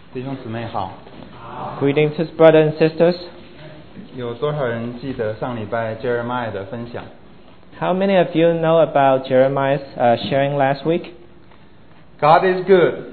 弟兄姊妹好。 Greetings, brothers and sisters. 有多少人记得上礼拜 Jeremiah 的分享？ How many of you know about Jeremiah's sharing last week? God is good.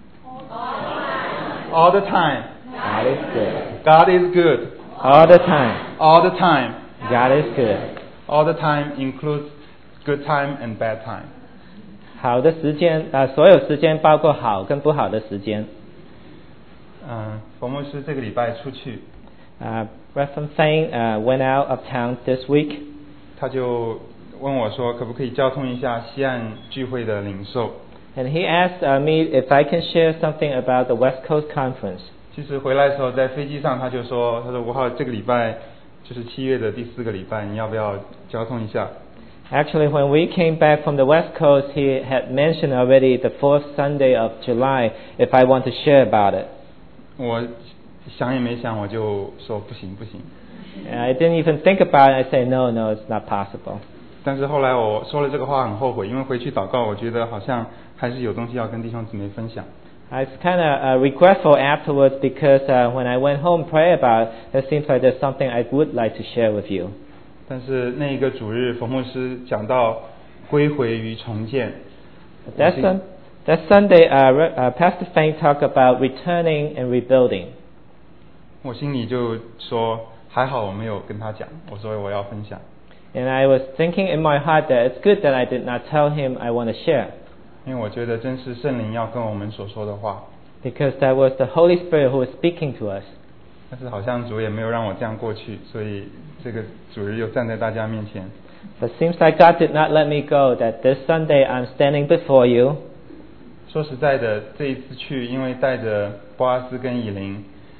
All the time. God is good. God is good. All the time. All the time. God is good. All the time includes good time and bad time. 好的时间，所有时间包括好跟不好的时间。 冯牧师这个礼拜出去， Reverend Fang went out of town this week. 他就问我说，可不可以交通一下西岸聚会的领受？ And he asked me if I can share something about the West Coast Conference. 其实回来的时候，在飞机上他说5号这个礼拜就是7月的第4个礼拜，你要不要交通一下？ Actually, when we came back from the West Coast, he had mentioned already the 4th Sunday of July if I want to share about it. 我想也没想，我就说不行。 I didn't even think about it. I said, no, it's not possible. 但是后来我说了这个话很后悔，因为回去祷告，我觉得好像还是有东西要跟弟兄姊妹分享。 I was kind of regretful afterwards because when I went home and prayed about it, it seems like there's something I would like to share with you. 但是那一个主日，冯牧师讲到归回与重建。 That Sunday, Pastor Fang talked about returning and rebuilding. 我心里就说，还好我没有跟他讲，我说我要分享。 And I was thinking in my heart that it's good that I did not tell him I want to share. 因为我觉得真是圣灵要跟我们所说的话。 Because that was the Holy Spirit who was speaking to us. 但是好像主也没有让我这样过去，所以这个主日又站在大家面前。 But it seems like God did not let me go, that this Sunday I'm standing before you. 说实在的，这一次去，因为带着波阿斯跟以琳，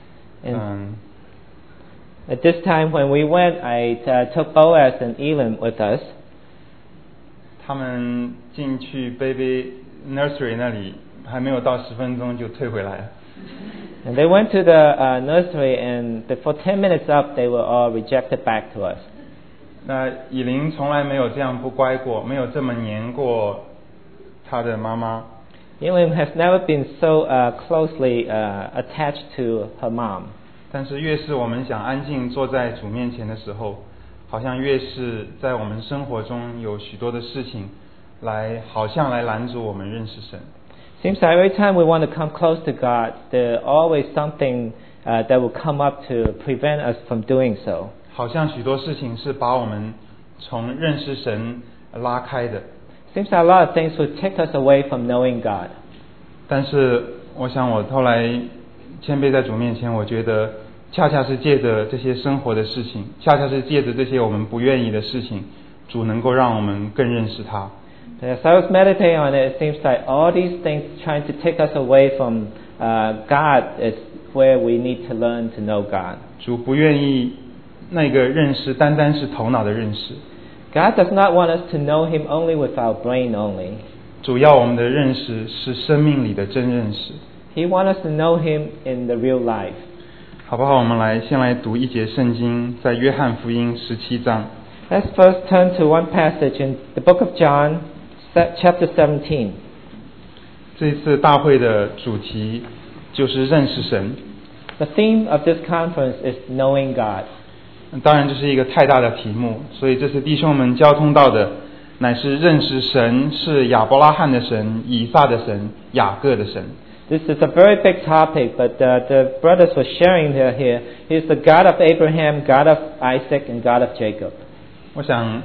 At this time when we went, I took Boaz and Elam with us. 他们进去 baby nursery 那里，还没有到10分钟就退回来了。 And they went to the nursery, and before 10 minutes up, they were all rejected back to us. 那以琳从来没有这样不乖过，没有这么黏过她的妈妈。 Elam has never been so closely attached to her mom. 但是越是我们想安静坐在主面前的时候，好像越是在我们生活中有许多的事情好像来拦阻我们认识神。 Seems like every time we want to come close to God, there's always something that will come up to prevent us from doing so. 好像许多事情是把我们从认识神拉开的。 Seems like a lot of things would take us away from knowing God. 但是我想我后来谦卑在主面前，我觉得恰恰是借着这些生活的事情，恰恰是借着这些我们不愿意的事情，主能够让我们更认识他。 As I was meditating on it, it seems like all these things trying to take us away from God is where we need to learn to know God. 主不愿意那个认识单单是头脑的认识， God does not want us to know Him only with our brain only. 主要我们的认识是生命里的真认识。 He wants us to know Him in the real life. 好不好？我们先来读一节圣经，在约翰福音17章。 Let's first turn to one passage in the book of John, chapter 17. 这一次大会的主题就是认识神。 The theme of this conference is knowing God. 当然这是一个太大的题目，所以这次弟兄们交通到的乃是认识神是亚伯拉罕的神、以撒的神、雅各的神。 This is a very big topic, but the brothers were sharing here. He is the God of Abraham, God of Isaac, and God of Jacob. 我想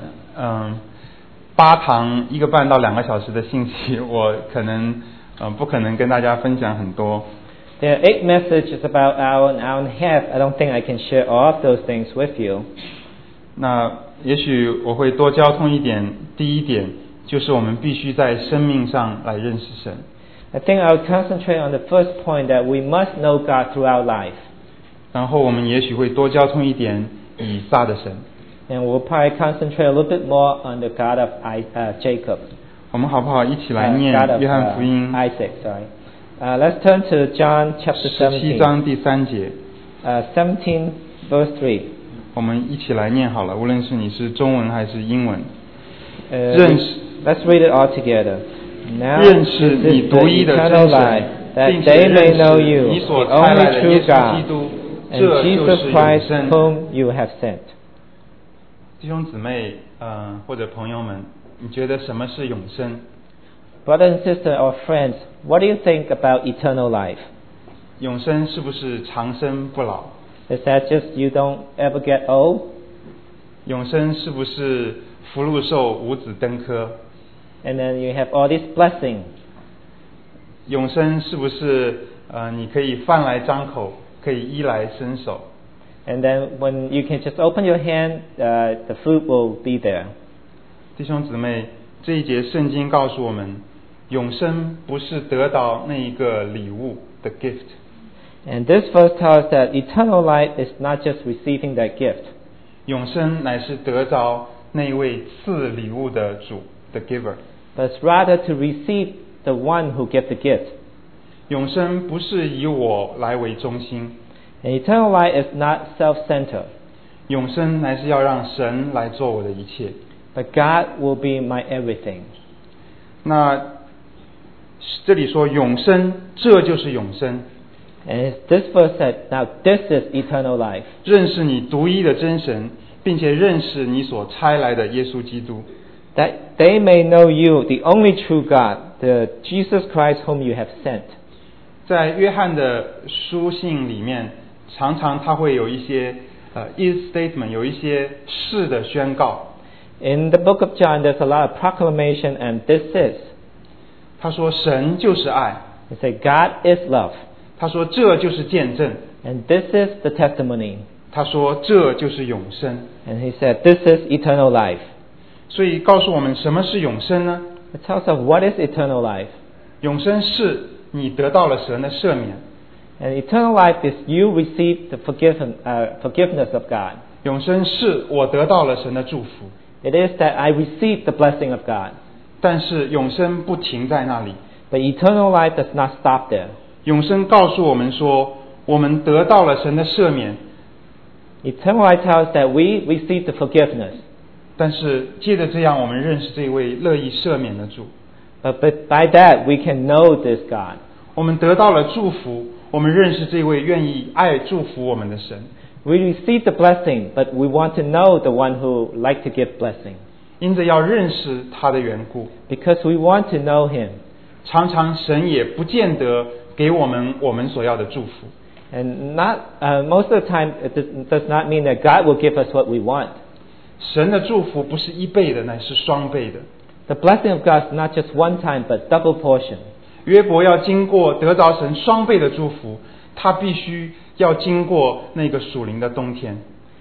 8堂1个半到2个小时的信息，我可能不可能跟大家分享很多。 There are 8 messages about an hour and a half. I don't think I can share all of those things with you. 那也许我会多交通一点。第一点就是我们必须在生命上来认识神。 I think I would concentrate on the first point that we must know God throughout life. 然后我们也许会多交通一点以撒的神。 And we'll probably concentrate a little bit more on the God of Jacob. 我们好不好一起来念 God of 约翰福音 Isaac, sorry. Let's turn to John chapter 17 17. 章第3节。 17 verse 3. 我们一起来念好了，无论是你是中文还是英文。认识 Let's read it all together. Now 认识 this 你 is the 独一的 eternal 真 life, 并 that 且 they may 认 know 识 you, 你 the 所差来 only 的耶 true 稣基 God, 督， and 这就 Jesus 是永 Christ 生。 whom you have sent. 弟兄姊妹，或者朋友们，你觉得什么是永生？ Brother and sister or friends, what do you think about eternal life? 永生是不是长生不老？ Is that just you don't ever get old? 永生是不是福禄寿五子登科？ And then you have all these blessings. 永生是不是你可以饭来张口，可以衣来伸手？ And then when you can just open your hand, the food will be there. 弟兄姊妹，这一节圣经告诉我们，永生不是得到那一个礼物的 gift， And this verse tells us that eternal life is not just receiving that gift, 永生乃是得着那一位赐礼物的主的 giver。 but it's rather to receive the one who gives the gift. 永生不是以我来为中心， And eternal life is not self-centered, 永生乃是要让神来做我的一切。 but God will be my everything. 那这里说永生，这就是永生， And this verse said, now this is eternal life, 认识你独一的真神，并且认识你所差来的耶稣基督。 that they may know you, the only true God, the Jesus Christ whom you have sent. 在约翰的书信里面，常常他会有一些is statement， 有一些是的宣告。 In the book of John, there's a lot of proclamation, and this is. 他说神就是爱， He said, God is love, 他说这就是见证， and this is the testimony. 他说这就是永生。 And he said, this is eternal life. 所以告诉我们什么是永生呢？ It tells us what is eternal life. 永生是你得到了神的赦免， And eternal life is you receive the forgiveness of God. 永生是我得到了神的祝福。 It is that I receive the blessing of God. 但是永生不停在那里， But eternal life does not stop there. 永生告诉我们说，我们得到了神的赦免， Eternal life tells us that we receive the forgiveness. 但是借着这样，我们认识这位乐意赦免的主。 But by that, we can know this God. 我们得到了祝福，我们认识这位愿意爱祝福我们的神。 We receive the blessing, but we want to know the one who like to give blessing. 因着要认识他的缘故， Because we want to know Him. 常常神也不见得给我们所要的祝福。 And most of the time, it does not mean that God will give us what we want. 神的祝福不是一倍的，乃是双倍的。 The blessing of God is not just one time, but double portion. 约伯要经过得着神双倍的祝福，他必须要经过那个属灵的冬天。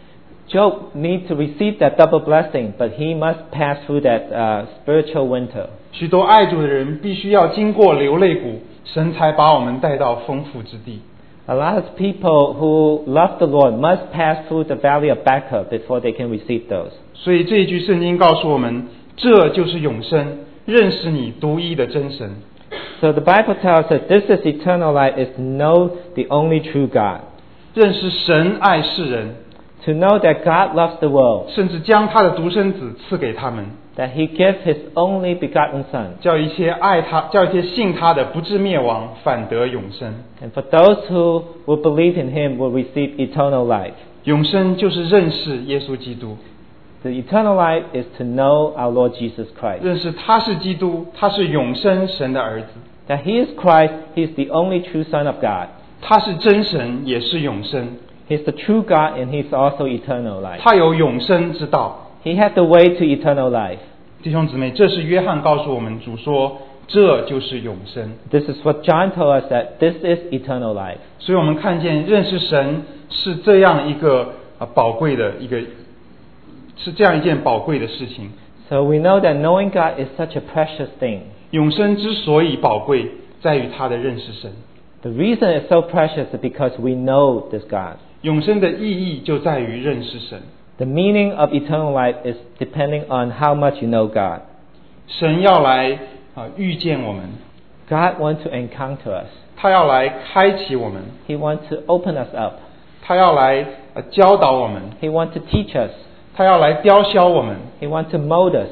Job needs to receive that double blessing, but he must pass through that spiritual winter. 许多爱主的人必须要经过流泪谷，神才把我们带到丰富之地。 A lot of people who love the Lord must pass through the valley of Baca before they can receive those. 所以这一句圣经告诉我们，这就是永生，认识你独一的真神。 So the Bible tells us that this is eternal life, is to know the only true God. 认识神爱世人， To know that God loves the world, 甚至将他的独生子赐给他们， that He gives His only begotten Son. 叫一切爱他、叫一切信他的不至灭亡，反得永生。 And for those who will believe in Him will receive eternal life. 永生就是认识耶稣基督， The eternal life is to know our Lord Jesus Christ. 认识他是基督，他是永生神的儿子， That He is Christ, He is the only true Son of God. 他是真神，也是永生， He is the true God and He is also eternal life. 他有永生之道。 He has the way to eternal life. 弟兄姊妹，这是约翰告诉我们，主说这就是永生。 This is what John told us, that this is eternal life. 所以我们看见认识神是这样一个宝贵的是这样一件宝贵的事情。 So we know that knowing God is such a precious thing. 永生之所以宝贵，在于他的认识神。 The reason it's so precious is because we know this God. 永生的意义就在于认识神。 The meaning of eternal life is depending on how much you know God. 神要来遇见我们， God wants to encounter us. 他要来开启我们， He wants to open us up. 他要来教导我们， He wants to teach us. 他要来雕削我们， He wants to mold us.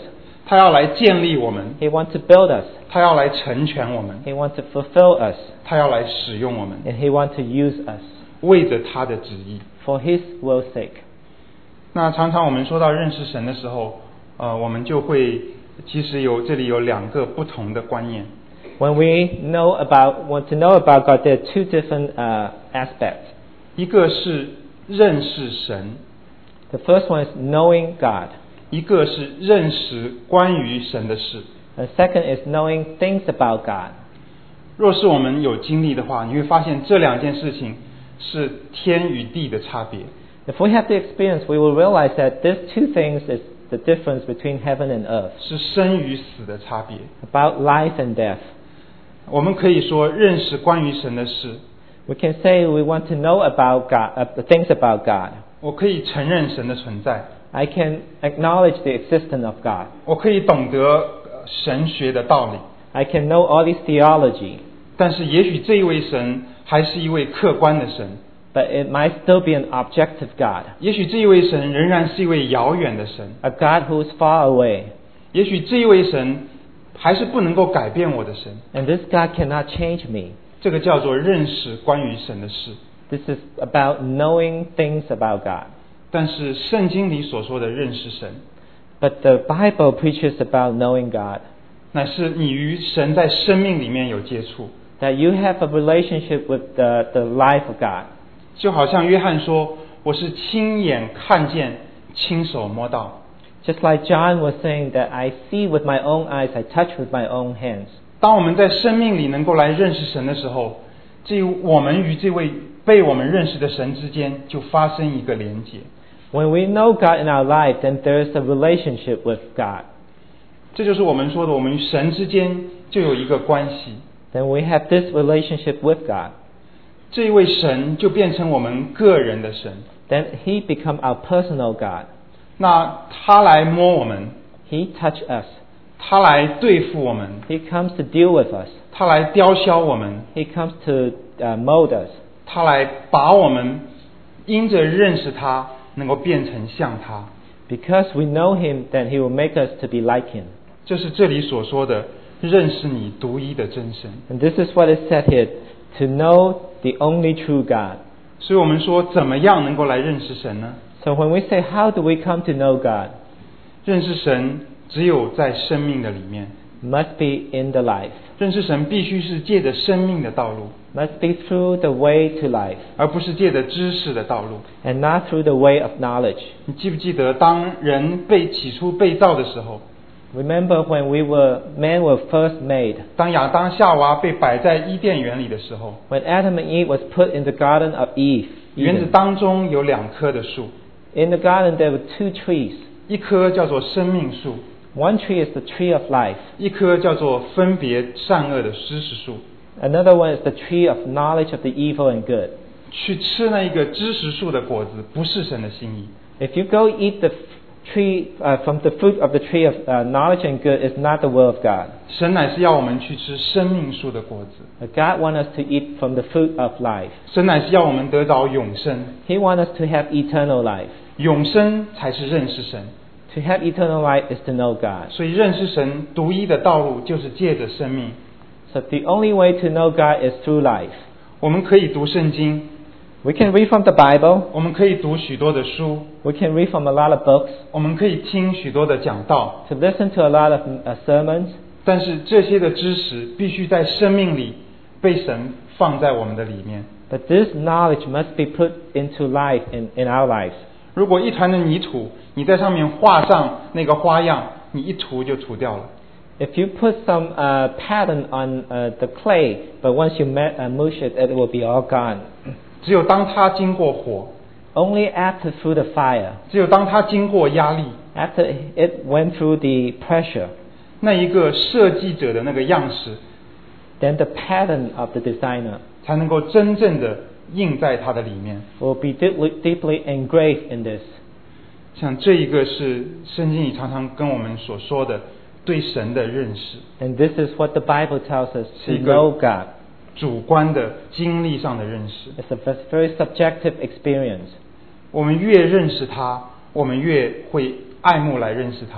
他要来建立我们， He wants to build us. 他要来成全我们， He wants to fulfill us. 他要来使用我们， And He wants to use us 为着他的旨意。 for His will's sake. 那常常我们说到认识神的时候，我们就会其实这里有两个不同的观念。 When we want to know about God, there are two different aspects. 一个是认识神， The first one is knowing God. 一个是认识关于神的事。 And second is knowing things about God. 若是我们有经历的话，你会发现这两件事情是天与地的差别。 If we have the experience, we will realize that these two things is the difference between heaven and earth, 是生与死的差别。 about life and death. 我们可以说认识关于神的事， We can say we want to know about God, things about God. 我可以承认神的存在， I can acknowledge the existence of God. 我可以懂得神学的道理。 I can know all this theology, 但是也许这一位神还是一位客观的神， but it might still be an objective God, 也许这一位神仍然是一位遥远的神， a God who is far away. 也许这一位神还是不能够改变我的神。 And this God cannot change me. 这个叫做认识关于神的事。 This is about knowing things about God. 但是圣经里所说的认识神， But the Bible preaches about knowing God, 乃是你与神在生命里面有接触。 that you have a relationship with the life of God. 就好像约翰说，我是亲眼看见，亲手摸到。 Just like John was saying that I see with my own eyes, I touch with my own hands. 当我们在生命里能够来认识神的时候，我们与这位被我们认识的神之间就发生一个连结。 When we know God in our life, then there is a relationship with God. 这就是我们说的，我们与神之间就有一个关系。 Then we have this relationship with God. 这一位神就变成我们个人的神。 Then He become our personal God. 那他来摸我们， He touch us. 他来对付我们， He comes to deal with us. 他来雕削我们， He comes to mold us. 他来把我们因着认识他，能够变成像他。 Because we know Him, then He will make us to be like Him. 这是这里所说的认识你独一的真神。 And this is what is said here, to know the only true God. 所以我们说，怎么样能够来认识神呢？ So when we say, how do we come to know God? 认识神只有在生命的里面， Must be in the life. 认识神必须是借着生命的道路， Must be through the way to life, 而不是借着知识的道路。 and not through the way of knowledge. 你记不记得，当人起初被造的时候， Remember when men were first made, 当亚当夏娃被摆在伊甸园里的时候， when Adam and Eve was put in the Garden of Eve. 园子 Eden. 当中有2棵的树， In the garden there were two trees. 一棵叫做生命树， One tree is the tree of life. 一棵叫做分别善恶的知识树。 Another one is the tree of knowledge of the evil and good. 去吃那一个知识树的果子，不是神的心意。 If you go eat the tree from the fruit of the tree of knowledge and good, is not the will of God. 神乃是要我们去吃生命树的果子， But God wants us to eat from the fruit of life. 神乃是要我们得着永生， He wants us to have eternal life. 永生才是认识神。 To have eternal life is to know God. 所以认识神独一的道路就是借着生命。 So the only way to know God is through life. 我们可以读圣经， We can read from the Bible. 我们可以读许多的书， We can read from a lot of books. 我们可以听许多的讲道， To listen to a lot of sermons. 但是这些的知识必须在生命里被神放在我们的里面。 But this knowledge must be put into life in our lives. 如果一团的泥土，你在上面画上那个花样，你一涂就涂掉了。 If you put some pattern on the clay, but once you mush it, it will be all gone. 只有当它经过火， Only after through the fire, 只有当它经过压力， after it went through the pressure, 那一个设计者的那个样式， then the pattern of the designer 才能够真正的印在它的里面。 will be deeply engraved in this. 像这一个是圣经里常常跟我们所说的对神的认识， And this is what the Bible tells us, to 是一个 know God. 主观的经历上的认识。 It's a very subjective experience. 我们越认识他，我们越会爱慕来认识他。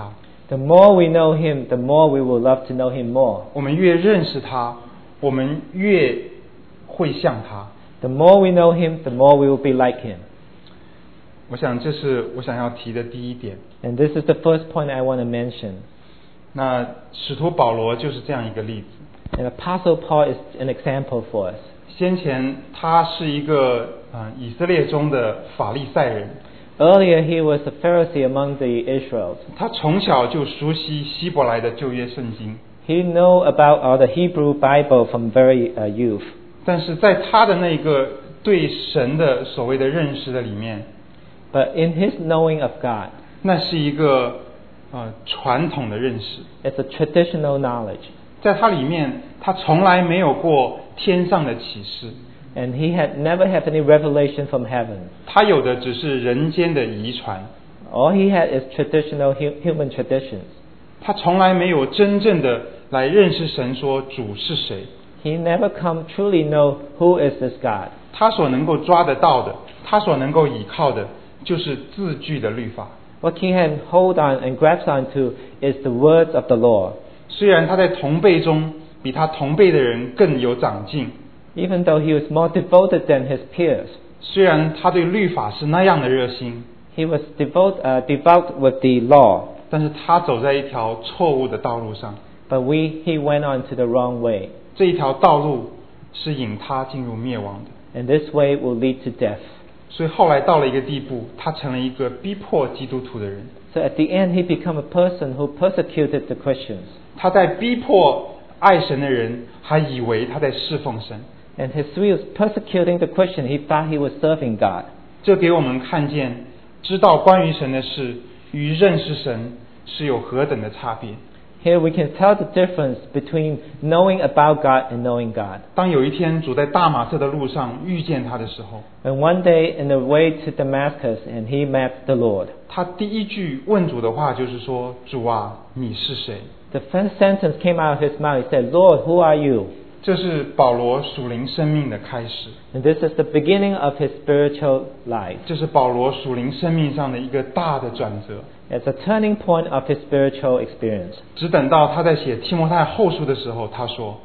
The more we know Him, the more we will love to know Him more. 我们越认识他，我们越会像他。 The more we know Him, the more we will be like Him. 我想这是我想要提的第一点。 And this is the first point I want to mention. 那使徒保罗就是这样一个例子。 And Apostle Paul is an example for us. 先前他是一个以色列中的法利赛人。 Earlier, he was a Pharisee among the Israelites. 他从小就熟悉希伯来的旧约圣经。 He knew about the Hebrew Bible from very youth. 但是在他的那个对神的所谓的认识的里面， But in his knowing of God, 那是一个传统的认识。 it's a traditional knowledge. 在他里面，他从来没有过天上的启示。 And he had never had any revelation from heaven. 他有的只是人间的遗传。 All he had is traditional human traditions. 他从来没有真正的来认识神，说主是谁。 He never come truly know who is this God. 他所能够抓得到的，他所能够倚靠的，就是字句的律法。 What he can hold on and grasp onto is the words of the law. 虽然他在同辈中比他同辈的人更有长进， Even though he was more devoted than his peers, 虽然他对律法是那样的热心， he was devout with the law. 但是他走在一条错误的道路上。 But he went on to the wrong way. 这一条道路是引他进入灭亡的。 And this way will lead to death. 所以后来到了一个地步，他成了一个逼迫基督徒的人。 So at the end, he became a person who persecuted the Christians. 他在逼迫爱神的人，还以为他在侍奉神。 And as he was persecuting the Christian, he thought he was serving God. 这给我们看见，知道关于神的事与认识神是有何等的差别。 Here we can tell the difference between knowing about God and knowing God. 当有一天主在大马色的路上遇见他的时候， And one day in the way to Damascus, and he met the Lord. 他第一句问主的话就是说：“主啊，你是谁？” The first sentence came out of his mouth. He said, Lord, who are you? 这是保罗属灵生命的开始， And this is the beginning of his spiritual life. 这是保罗属灵生命上的一个大的转折。 It's a turning point of his spiritual experience. 只等到他在写提摩太后书的时候，他说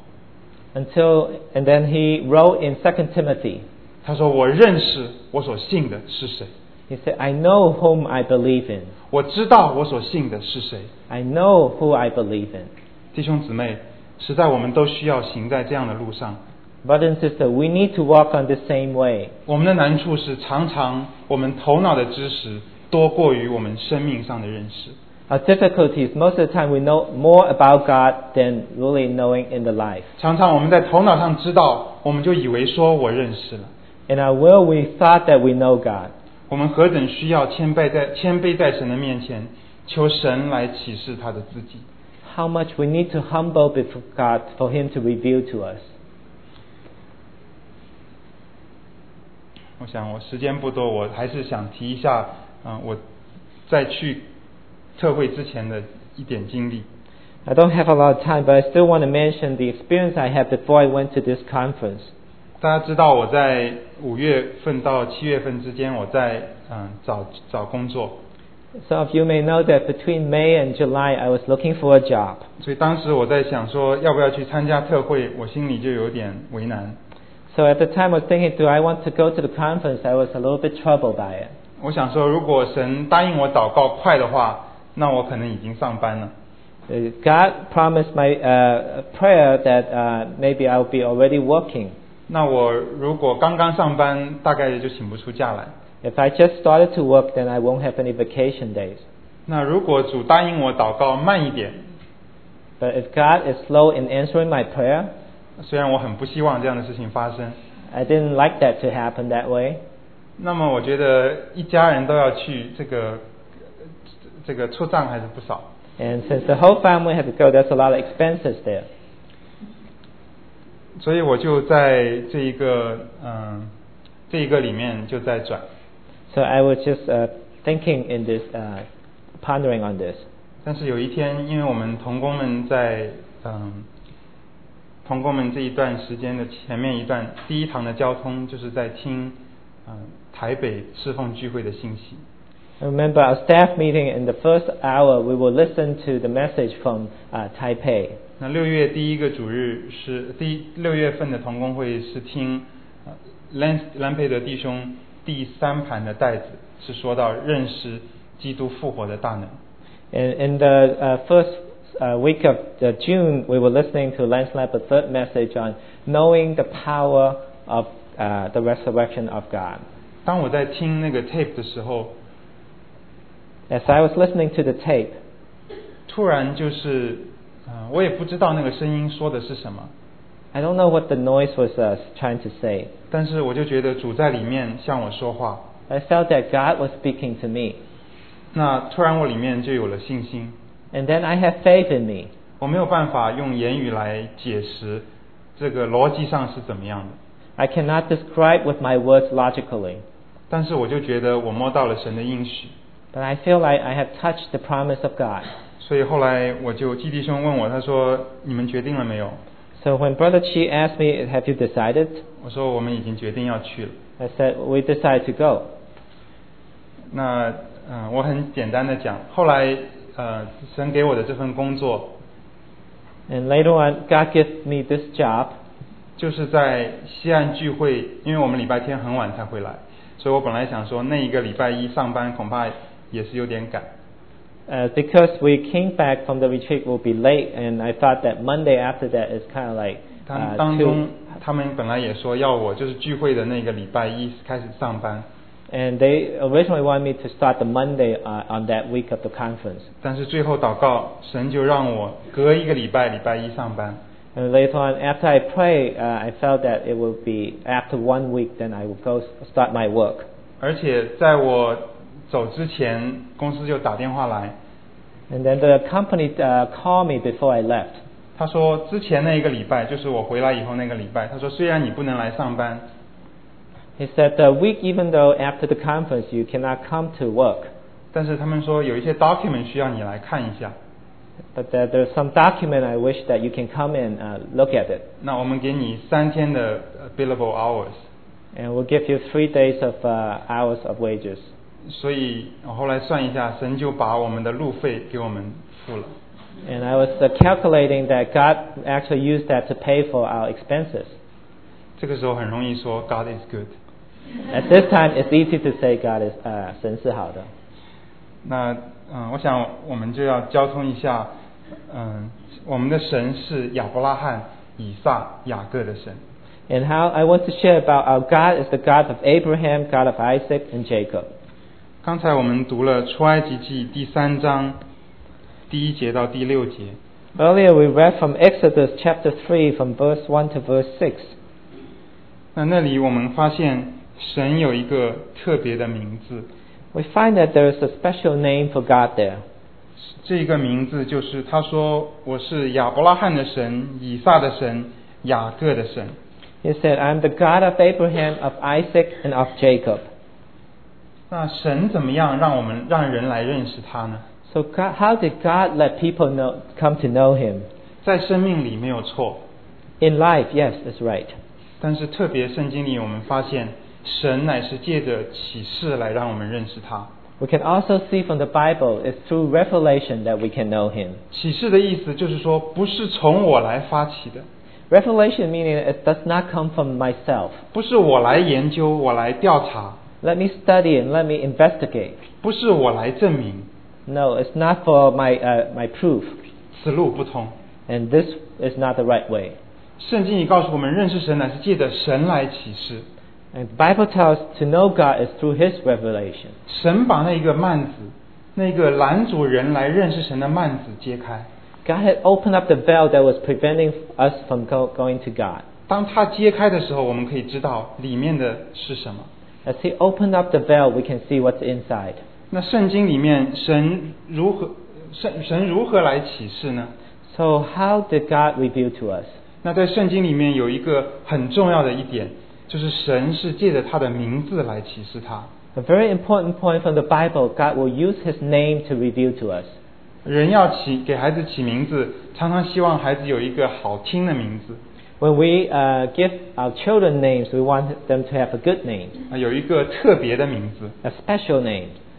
And then he wrote in 2 Timothy. 他说我认识我所信的是谁， He said, I know whom I believe in. 我知道我所信的是谁。 I know who I believe in. 弟兄姊妹，实在我们都需要行在这样的路上。 Brothers and sisters, we need to walk on the same way. 我们的难处是常常我们头脑的知识多过于我们生命上的认识。 Our difficulties, most of the time we know more about God than really knowing in the life. 常常我们在头脑上知道，我们就以为说我认识了。 In our will, we thought that we know God. 我们何等需要谦卑在神的面前，求神来启示他的自己。 How much we need to humble before God for Him to reveal to us. 我想我时间不多，我还是想提一下，我在去特会之前的一点经历。 I don't have a lot of time, but I still want to mention the experience I had before I went to this conference. 大家知道我在5月份到7月份之间，我在找工作。 Some of you may know that between May and July, I was looking for a job. 所以当时我在想说要不要去参加特会，我心里就有点为难。 So at the time I was thinking, do I want to go to the conference? I was a little bit troubled by it. 我想说，如果神答应我祷告快的话，那我可能已经上班了。 God promised my prayer that maybe I'll be already working. 那我如果刚刚上班，大概就请不出假来。 If I just started to work, then I won't have any vacation days. 那如果主答应我祷告慢一点， But if God is slow in answering my prayer, 虽然我很不希望这样的事情发生， I didn't like that to happen that way. 那么我觉得一家人都要去，这个出账还是不少。 And since the whole family had to go, there's a lot of expenses there. 所以我就在这一个里面就在转。 So I was just thinking in this, pondering on this. 但是有一天，因为我们同工们在同工们这一段时间的前面一段第一堂的交通，就是在听台北侍奉聚会的信息。 I remember our staff meeting in the first hour, we will listen to the message from Taipei. 那6月第一个主日是6月份的同工会是听兰佩德弟兄第3盘的带子，是说到认识基督复活的大能。 In the first week of June, we were listening to Lance Lampert's third message on knowing the power of the resurrection of God. 当我在听那个 tape 的时候， As I was listening to the tape, 突然就是我也不知道那个声音说的是什么， I don't know what the noise was trying to say. 但是我就觉得主在里面向我说话。 I felt that God was speaking to me. 那突然我里面就有了信心。 And then I have faith in me. 我没有办法用言语来解释这个逻辑上是怎么样的， I cannot describe with my words logically. 但是我就觉得我摸到了神的应许。 But I feel like I have touched the promise of God. 所以后来基弟兄问我，他说你们决定了没有？ So when Brother Chi asked me, have you decided? 我说我们已经决定要去了。 I said, we decided to go. 那我很简单的讲，后来神给我的这份工作， And later on, God gave me this job. 就是在西岸聚会，因为我们礼拜天很晚才回来，所以我本来想说那一个礼拜一上班恐怕也是有点赶。 Because we came back from the retreat will be late, and I thought that Monday after that is kind of like 当中他们本来也说要我就是聚会的那个礼拜一开始上班， and they originally wanted me to start the Monday on that week of the conference. 但是最后祷告，神就让我隔一个礼拜一上班。 And later on, after I prayed, I felt that it would be after 1 week, then I would go start my work. 而且在我走之前，公司就打电话来， And then the company called me before I left. 他说之前那一个礼拜，就是我回来以后那个礼拜，他说虽然你不能来上班， He said the week, even though after the conference you cannot come to work, 但是他们说有一些 document 需要你来看一下， but there's some document I wish that you can come and look at it. 那我们给你3天的billable hours。 And we'll give you 3 days of hours of wages. 所以我后来算一下，神就把我们的路费给我们付了。 And I was calculating that God actually used that to pay for our expenses. 这个时候很容易说 God is good。 At this time, it's easy to say God is 神是好的。 那我想我们就要交通一下，我们的神是亚伯拉罕、以撒、雅各的神。 And how I want to share about our God is the God of Abraham, God of Isaac, and Jacob. 刚才我们读了出埃及记第3章第1节到第6节。 Earlier we read from Exodus chapter 3 from verse 1 to verse 6. 那里我们发现神有一个特别的名字， We find that there is a special name for God there. 这个名字就是他说我是亚伯拉罕的神、以撒的神、雅各的神。 He said, I'm the God of Abraham, of Isaac, and of Jacob. 那神怎么样让人来认识他呢？ So how did God let people come to know Him? 在生命里没有错， In life, yes, that's right. 但是特别圣经里我们发现，神乃是借着启示来让我们认识他。 We can also see from the Bible, it's through revelation that we can know Him. 启示的意思就是说，不是从我来发起的， Revelation meaning it does not come from myself. 不是我来研究，我来调查， Let me study and let me investigate. 不是我来证明， No, it's not for my proof. 此路不通。 And this is not the right way. 圣经也告诉我们，认识神乃是借着神来启示。 And the Bible tells us to know God is through His revelation. 神把那个幔子，那个拦阻人来认识神的幔子揭开。 God had opened up the veil that was preventing us from going to God. 当他揭开的时候，我们可以知道里面的是什么。 As He opened up the veil, we can see what's inside. 那圣经里面神如何来启示呢？ So how did God reveal to us? 那在圣经里面有一个很重要的一点，就是神是借着他的名字来启示他。 A very important point from the Bible, God will use His name to reveal to us. 人要给孩子起名字，常常希望孩子有一个好听的名字， When we give our children names, we want them to have a good name, 有一个特别的名字。 a special name.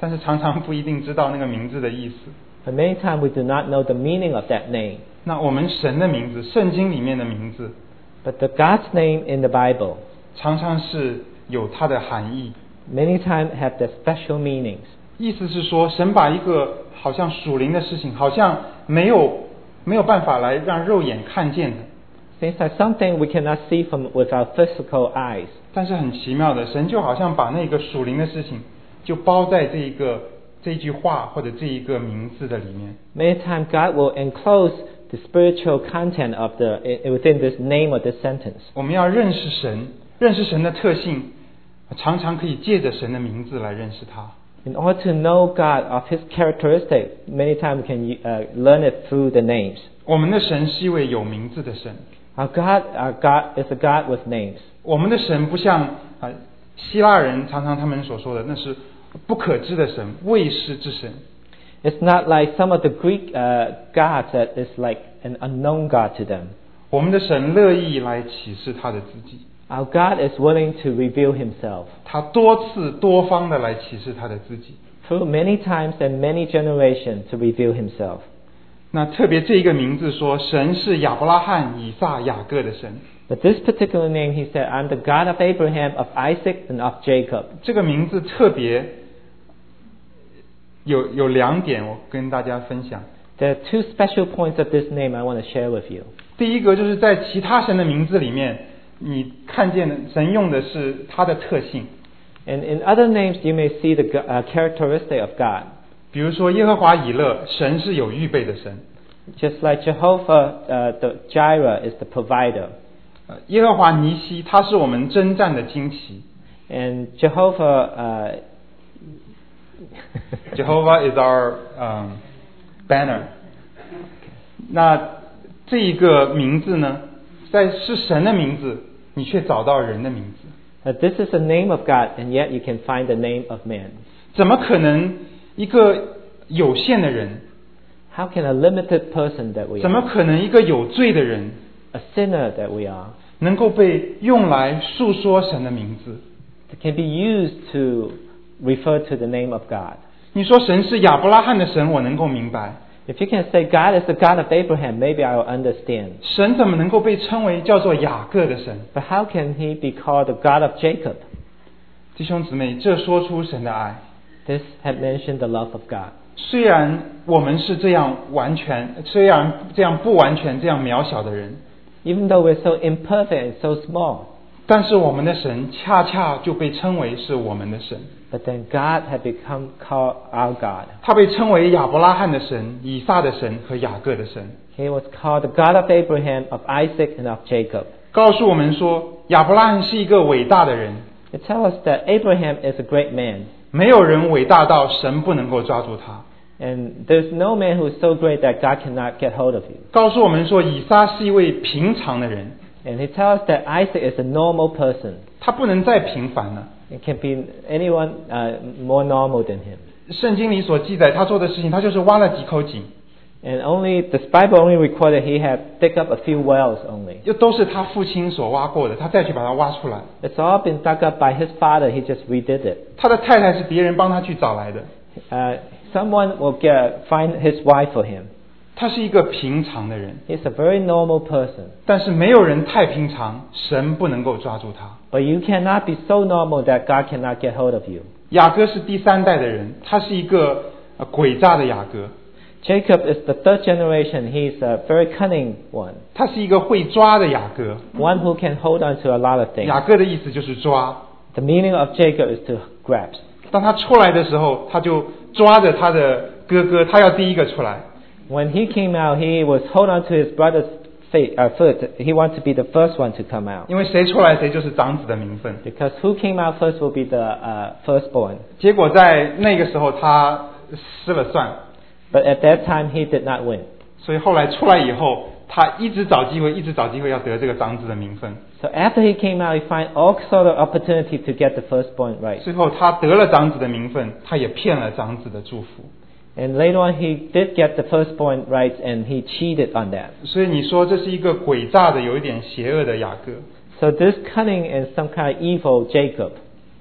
但是常常不一定知道那个名字的意思。 But many times we do not know the meaning of that name. 那我们神的名字，圣经里面的名字， But the God's name in the Bible 常常是有它的含义。 many times have the special meanings. 意思是说，神把一个好像属灵的事情，好像没有办法来让肉眼看见的， Things like something we cannot see with our physical eyes. 但是很奇妙的，神就好像把那个属灵的事情就包在这句话或者这一个名字的里面。 Many times God will enclose the spiritual content of within this name or this sentence. 我们要认识神，认识神的特性，常常可以借着神的名字来认识他。 In order to know God of His characteristic, many times we can learn it through the names. 我们的神是一位有名字的神。 Our God is a God with names. 我们的神不像希腊人常常他们所说的，那是不可知的神，未识之神。 It's not like some of the Greek gods that is like an unknown God to them. 我们的神乐意来启示他的自己， Our God is willing to reveal Himself 他多次多方的来启示他的自己。 through many times and many generations to reveal Himself. 那特别这一个名字说，神是亚伯拉罕、以撒、雅各的神。 But this particular name, He said, I'm the God of Abraham, of Isaac, and of Jacob. 这个名字特别有两点，我跟大家分享。 There are two special points of this name I want to share with you. 第一个就是在其他神的名字里面，你看见的神用的是他的特性。 And in other names, you may see the characteristic of God. 比如说耶和华以勒，神是有预备的神。 Just like Jehovah, the Jireh is the provider. 耶和华尼西，他是我们征战的旌旗。 And Jehovah, Jehovah is our banner。那这一个名字呢，是神的名字，你却找到人的名字， this is the name of God, and yet you can find the name of man. 怎么可能一个有限的人， How can a limited person that we 怎么 are, 可能一个有罪的人， a sinner that we are, 能够被用来诉说神的名字？ can be used to refer to the name of God? 你说神是亚伯拉罕的神，我能够明白。 If you can say God is the God of Abraham, maybe I will understand. 神怎么能够被称为叫做雅各的神？ But how can He be called the God of Jacob? 弟兄姊妹，这说出神的爱。 This had mentioned the love of God. 虽然我们是这样虽然这样不完全、这样渺小的人， Even though we're so imperfect and so small, 但是我们的神恰恰就被称为是我们的神。 but then God had become called our God. 他被称为亚伯拉罕的神、以撒的神和雅各的神。 He was called the God of Abraham, of Isaac, and of Jacob. 告诉我们说，亚伯拉罕是一个伟大的人， It tells us that Abraham is a great man. 没有人伟大到神不能够抓住他。 And there's no man who is so great that God cannot get hold of you. 告诉我们说，以撒是一位平常的人， And he tells us that Isaac is a normal person. 他不能再平凡了。 It can be anyone more normal than him. 圣经里所记载他做的事情，他就是挖了几口井， And this Bible only recorded he had dig up a few wells only. 又都是他父亲所挖过的，他再去把它挖出来。 It's all been dug up by his father. He just redid it. 他的太太是别人帮他去找来的。 Someone will find his wife for him. 他是一个平常的人， He's a very normal person. 但是没有人太平常，神不能够抓住他。 But you cannot be so normal that God cannot get hold of you. 雅各是第三代的人，他是一个诡诈的雅各， Jacob is the third generation. He's a very cunning one. 他是一个会抓的雅各。 One who can hold on to a lot of things. 雅各的意思就是抓。 The meaning of Jacob is to grab. 当他出来的时候，他就抓着他的哥哥，他要第一个出来。 When he came out, he was hold on to his brother's foot. He wanted to be the first one to come out. 因为谁出来谁就是长子的名分。 Because who came out first will be the firstborn. 结果在那个时候他失了算， But at that time, he did not win. 所以后来出来以后，他一直找机会要得这个长子的名分。 So after he came out, he found all sort of opportunity to get the firstborn right. 最后他得了长子的名分，他也骗了长子的祝福。 And later on, he did get the firstborn right, and he cheated on that. 所以你说这是一个诡诈的、有一点邪恶的雅各。 So this cunning and some kind of evil Jacob.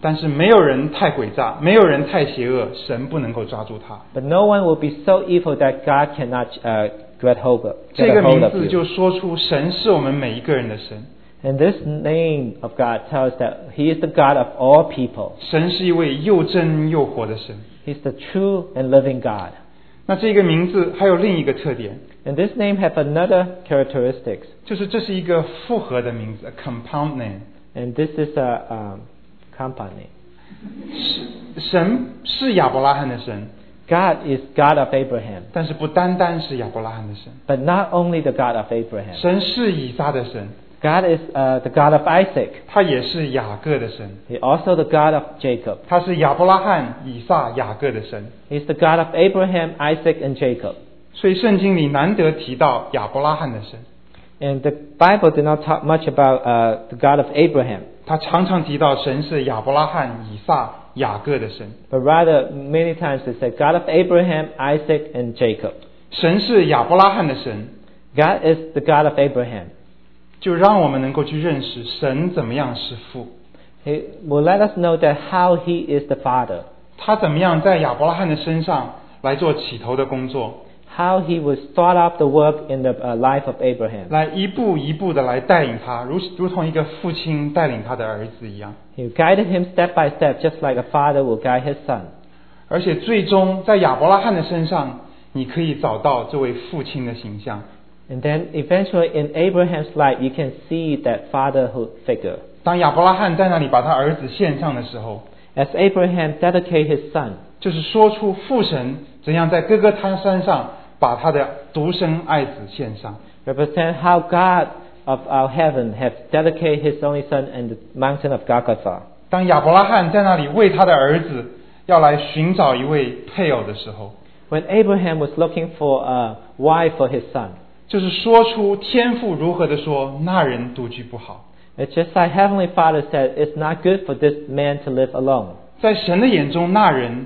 但是没有人太诡诈，没有人太邪恶，神不能够抓住他。 But no one will be so evil that God cannot get 这 a 个 hold 名 of 字 you. 就说出神是我们每一个人的神， And this name of God tells that He is the God of all people. 神是一位又真又活的神。 He's the true and living God. 那这个名字还有另一个特点， And this name have another characteristics. 就是这是一个复合的名字 ，a compound name。 And this is a compound name. 神是亚伯拉罕的神， God is God of Abraham. 但是不单单是亚伯拉罕的神， But not only the God of Abraham. 神是以撒的神， God is the God of Isaac. 他也是雅各的神， He also the God of Jacob. 他是亚伯拉罕、以撒、雅各的神。 He's the God of Abraham, Isaac, and Jacob. 所以圣经里难得提到亚伯拉罕的神， And the Bible did not talk much about the God of Abraham, 他常常提到神是亚伯拉罕、以撒、雅各的神。 but rather many times they say God of Abraham, Isaac, and Jacob. 神是亚伯拉罕的神， God is the God of Abraham. 就让我们能够去认识神怎么样是父， He will let us know that how He is the Father, 他怎么样在亚伯拉罕的身上来做起头的工作， how He will start off the work in the life of Abraham. 来一步一步的来带领他，如同一个父亲带领他的儿子一样。 He guided him step by step, just like a father will guide his son. 而且最终在亚伯拉罕的身上，你可以找到这位父亲的形象。 And then eventually in Abraham's life, you can see that fatherhood figure. 当亚伯拉罕在那里把他儿子献上的时候， As Abraham dedicated his son, 就是说出父神怎样在哥哥他山上把他的独生爱子献上。 represent how God of our heaven have dedicated his only son in the mountain of Golgotha. 当亚伯拉罕在那里为他的儿子要来寻找一位配偶的时候， When Abraham was looking for a wife for his son, 就是说出天父如何的说那人独居不好。 it's just like Heavenly Father said, it's not good for this man to live alone. 在神的眼中，那人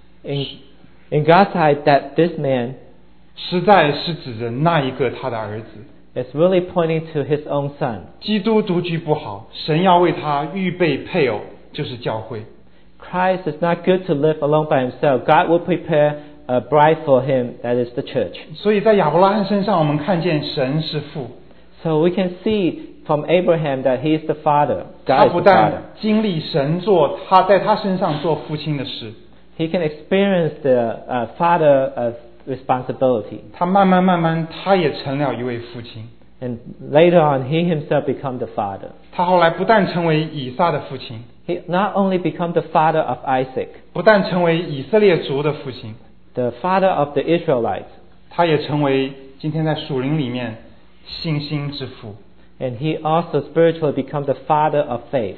In God's sight, that this man 实在是指着那一个他的儿子。 is really pointing to his own son. 基督独居不好，神要为他预备配偶，就是教会。 Christ is not good to live alone by himself. God will prepare a bride for him, that is the church. 所以在亚伯拉罕身上，我们看见神是父， So we can see from Abraham that he is the father. 他 God is 不 the father. 但经历神做他在他身上做父亲的事， He can experience the father responsibility. 他慢慢，他也成了一位父亲。 And later on, he himself become the father. 他后来不但成为以撒的父亲， He not only become the father of Isaac, 不但成为以色列族的父亲， the father of the Israelites, 他也成为今天在属灵里面信心之父。 and he also spiritually become the father of faith.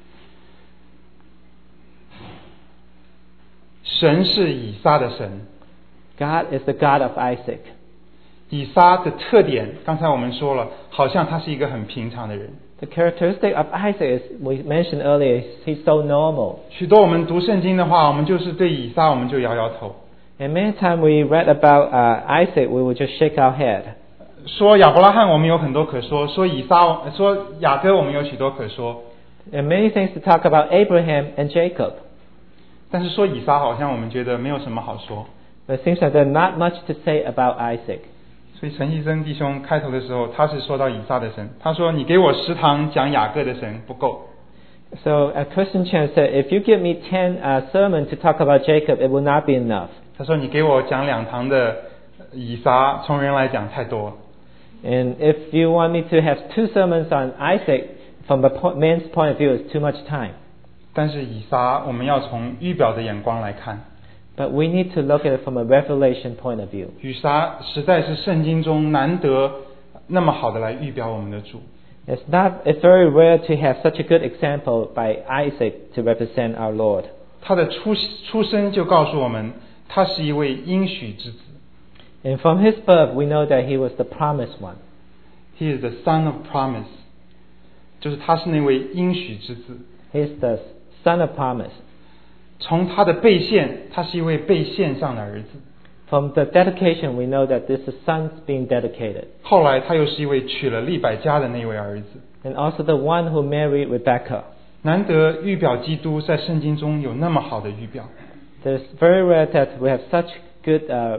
神是以撒的神， God is the God of Isaac. 以撒的特点，刚才我们说了，好像他是一个很平常的人。 The characteristic of Isaac, as we mentioned earlier, he's so normal. 许多我们读圣经的话，我们就是对以撒我们就摇摇头， And many times we read about Isaac, we will just shake our head. 说亚伯拉罕我们有很多可说，说雅各我们有许多可说， And many things to talk about Abraham and Jacob. 但是说以撒好像我们觉得没有什么好说。 But it seems like there's not much to say about Isaac. 所以陈医生弟兄开头的时候，他是说到以撒的神，他说你给我10堂讲雅各的神不够。 So Christian Chan said, if you give me 10 sermons to talk about Jacob, it will not be enough. 他说你给我讲2堂的以撒，从人来讲太多了。 And if you want me to have 2 sermons on Isaac, from a man's point of view, it's too much time. 但是以撒我们要从预表的眼光来看， But we need to look at it from a revelation point of view. 以撒实在是圣经中难得那么好的来预表我们的主。 It's very rare to have such a good example by Isaac to represent our Lord. 他的出生就告诉我们，他是一位应许之子。 And from his birth, we know that he was the promised one. He is the son of promise， 就是他是那位应许之子。 He is the son of promise. 从他的被献，他是一位被献上的儿子。 From the dedication, we know that this is son being dedicated. 后来他又是一位娶了利百加的那位儿子。 And also the one who married Rebekah. 难得预表基督在圣经中有那么好的预表。 It's very rare that we have such good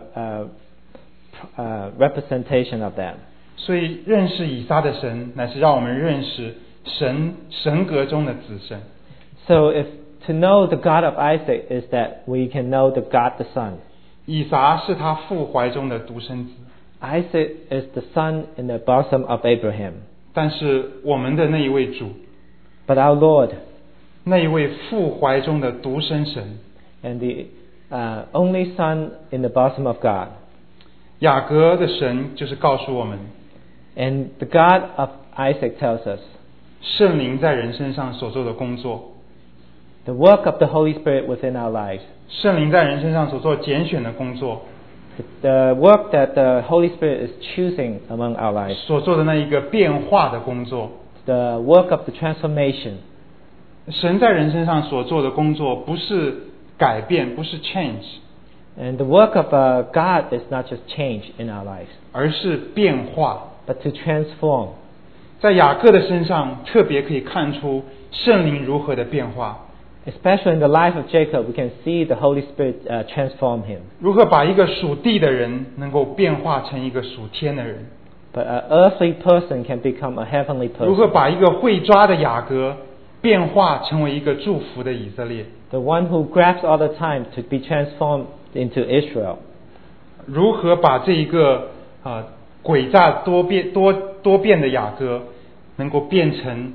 representation of that. 所以认识以撒的神，乃是让我们认识神格中的子神。 So if to know the God of Isaac is that we can know the God the Son. 以撒是他父怀中的独生子。 Isaac is the son in the bosom of Abraham. 但是我们的那一位主， But our Lord, 那一位父怀中的独生神， and the only Son in the bosom of God, 雅各的神就是告诉我们， and the God of Isaac tells us, 圣灵在人身上所做的工作， the work of the Holy Spirit within our lives, 圣灵在人身上所做拣选的工作， the work that the Holy Spirit is choosing among our lives, 所做的那一个变化的工作。 the work of the transformation. 神在人身上所做的工作不是改变，不是 change， And the work of God is not just change in our lives, 而是变化。 but to transform. 在雅各的身上特别可以看出圣灵如何的变化， Especially in the life of Jacob, we can see the Holy Spirit transform him. 如何把一个属地的人能够变化成一个属天的人， But an earthly person can become a heavenly 如何 person. 把一个会抓的雅各变化成为一个祝福的以色列， The one who grabs all the time to be transformed into Israel. 如何把这一个诡诈多变的雅各能够变成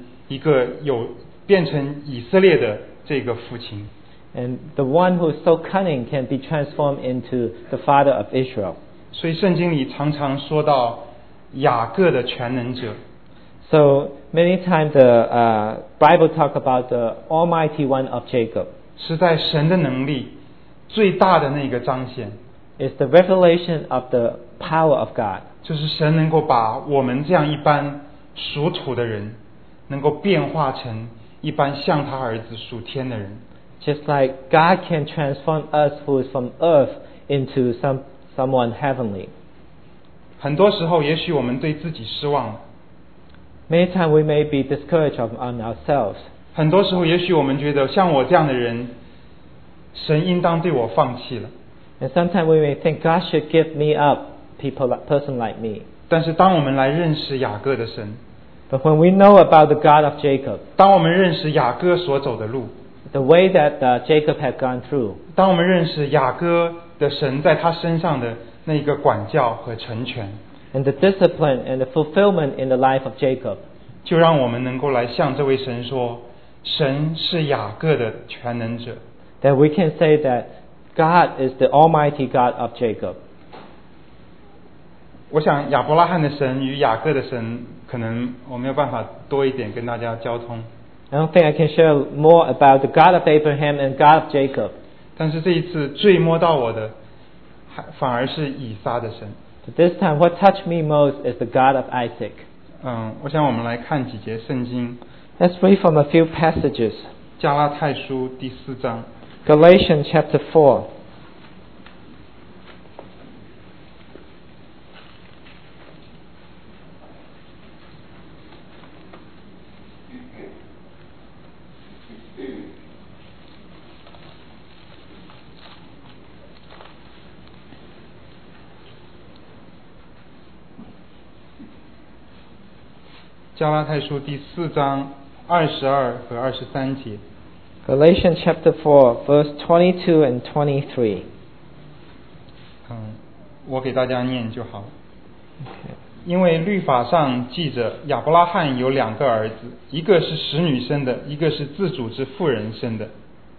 以色列的这个父亲。 And the one who is so cunning can be transformed into the father of Israel. 所以圣经里常常说到雅各的全能者， So many times the Bible talk about the Almighty One of Jacob. 是在神的能力最大的那个彰显， It's the revelation of the power of God. 就是神能够把我们这样一般属土的人，能够变化成一般像他儿子属天的人。 Just like God can transform us who is from earth into someone heavenly. 很多时候，也许我们对自己失望了； Many times we may be discouraged on ourselves. 很多时候，也许我们觉得像我这样的人，神应当对我放弃了。 And sometimes we may think God should give me up, person like me. 但是，当我们来认识雅各的神， But when we know about the God of Jacob, 当我们认识雅各所走的路， the way that Jacob had gone through, 当我们认识雅各的神在他身上的那个管教和成全， and the discipline and the fulfillment in the life of Jacob, 就让我们能够来向这位神说：神是雅各的全能者。 that we can say that God is the Almighty God of Jacob. 我想亚伯拉罕的神与雅各的神，可能我没有办法多一点跟大家交通。 I don't think I can share more about the God of Abraham and God of Jacob. 但是这一次最摸到我的，反而是以撒的神。 But this time, what touched me most is the God of Isaac. 我想我们来看几节圣经， Let's read from a few passages. 加拉太书第4章。 Galatians chapter 4. 加拉太书第4章22和23节。 Galatians chapter 4, verse 22 and 23. 我给大家念就好。因为律法上记着亚伯拉罕有2个儿子，一个是使女生的，一个是自主之妇人生的。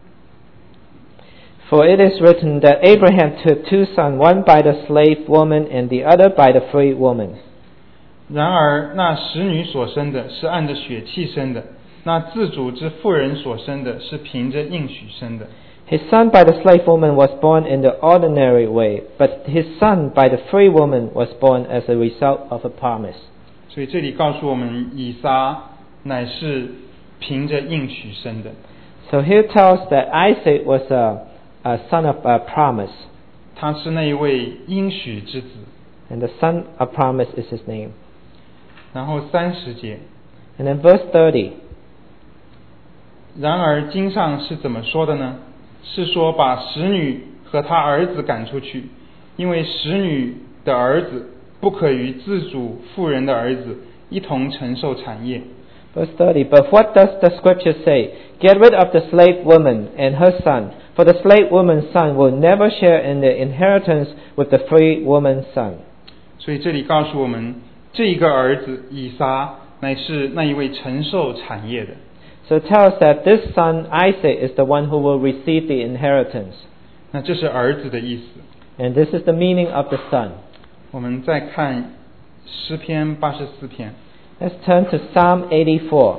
For it is written that Abraham took 2 sons, one by the slave woman and the other by the free woman. 然而那使女所生的是按着血气生的，那自主之妇人所生的是凭着应许生的。 His son by the slave woman was born in the ordinary way, but his son by the free woman was born as a result of a promise. 所以这里告诉我们，以撒乃是凭着应许生的。 So here tells that Isaac was a son of a promise, 他是那一位应许之子。 and the son of promise is his name. 然后30节， And then verse 30. 然而经上是怎么说的呢？是说把使女和他儿子赶出去，因为使女的儿子不可与自主妇人的儿子一同承受产业。 Verse 30, But what does the scripture say? Get rid of the slave woman and her son, for the slave woman's son will never share in the inheritance with the free woman's son. 所以这里告诉我们，这一个儿子以撒乃是那一位承受产业的。 So it tells that this son, Isaac, is the one who will receive the inheritance. 那这是儿子的意思。 And this is the meaning of the son. 我们再看诗篇84篇。 Let's turn to Psalm 84.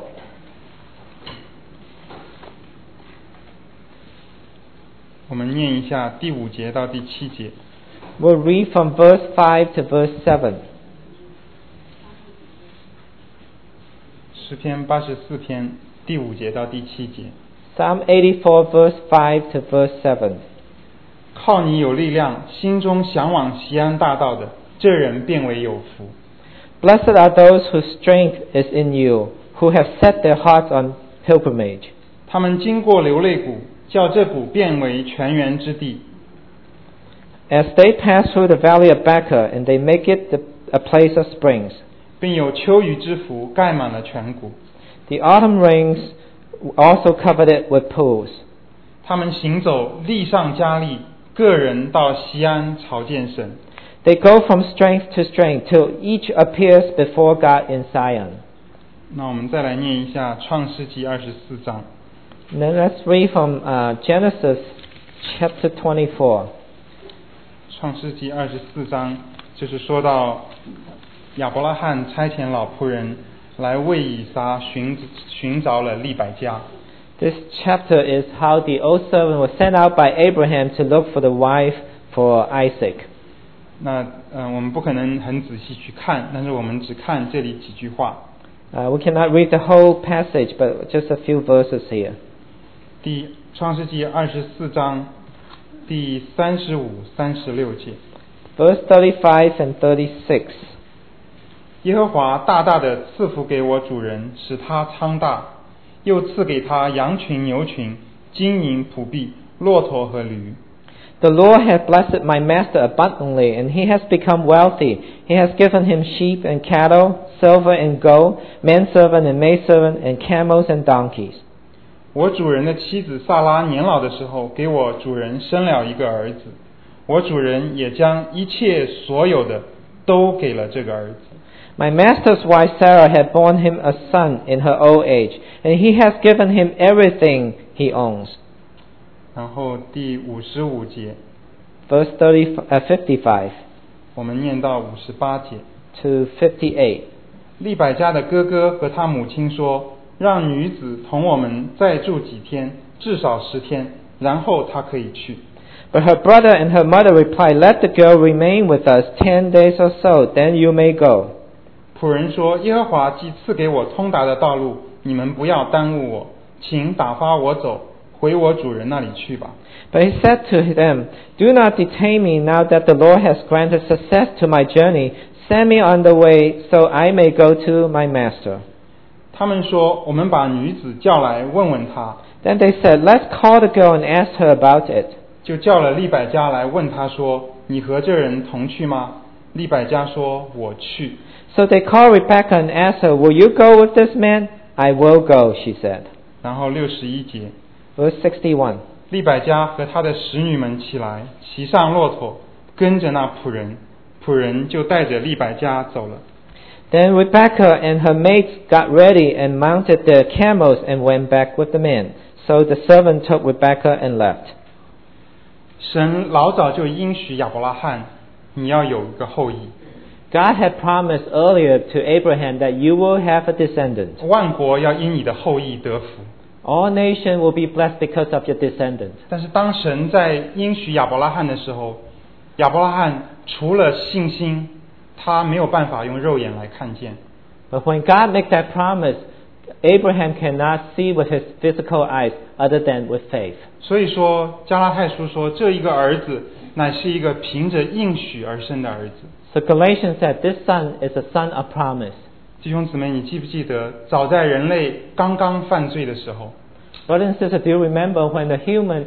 我们念一下第5节到第7节。 We'll read from verse 5 to verse 7. 诗篇84篇第5节到第7节。 Psalm 84 verse 5 to verse 7. 靠你有力量，心中向往锡安大道的，这人便为有福。 Blessed are those whose strength is in you, who have set their hearts on pilgrimage. 他们经过流泪谷，叫这谷变为泉源之地。 As they pass through the valley of Baca, and they make it a place of springs. 并有秋雨之福盖满了泉谷。 The autumn rains also covered it with pools. 他们行走，力上加力，个人到锡安朝见神。 They go from strength to strength till each appears before God in Zion. 那我们再来念一下创世纪24章。 Then let's read from Genesis chapter 24. 创世纪24章就是说到亚伯拉罕差遣老仆人来为以撒寻找了利百加。 This chapter is how the old servant was sent out by Abraham to look for the wife for Isaac. 那我们不可能很仔细去看，但是我们只看这里几句话。 We cannot read the whole passage, but just a few verses here. 创世纪24章第35、36节。 Verse 35 and 36. 耶和华大大的赐福给我主人，使他昌大，又赐给他羊群、牛群、金银、仆婢、骆驼和驴。 The Lord hath blessed my master abundantly, and he has become wealthy. He has given him sheep and cattle, silver and gold, manservant and maidservant, and camels and donkeys. 我主人的妻子萨拉年老的时候，给我主人生了一个儿子。我主人也将一切所有的都给了这个儿子。 My master's wife Sarah had borne him a son in her old age, and he has given him everything he owns. 然后第55节 Verse 55 我们念到58节。 to 58. 利百加的哥哥和他母亲说，让女子同我们再住几天，至少10天，然后她可以去。 But her brother and her mother replied, Let the girl remain with us 10 days or so, then you may go. 仆人说，耶和华既赐给我通达的道路，你们不要耽误我，请打发我走，回我主人那里去吧。 But he said to them, Do not detain me now that the Lord has granted success to my journey. Send me on the way so I may go to my master. 他们说，我们把女子叫来问问她。 Then they said, Let's call the girl and ask her about it. 就叫了利百加来问她说，你和这人同去吗？利百加说，我去。 So they called Rebekah and asked her, Will you go with this man? I will go, she said. 然后61节 Verse 61. 利百加和他的使女们起来，骑上骆驼，跟着那仆人，仆人就带着利百加走了。 Then Rebekah and her maids got ready and mounted their camels and went back with the men. So the servant took Rebekah and left. 神老早就应许亚伯拉罕，你要有一个后裔。 God had promised earlier to Abraham that you will have a descendant. 万国要因你的后裔得福。 All nations will be blessed because of your descendant. 但是当神在应许亚伯拉罕的时候，亚伯拉罕除了信心，他没有办法用肉眼来看见。 But when God made that promise, Abraham cannot see with his physical eyes other than with faith. 所以说，加拉太书说，这一个儿子乃是一个凭着应许而生的儿子。 So Galatians said this son is a son of promise. 弟兄姊妹，你记不记得，早在人类刚刚犯罪的时候， Brothers and sisters, do you remember when the human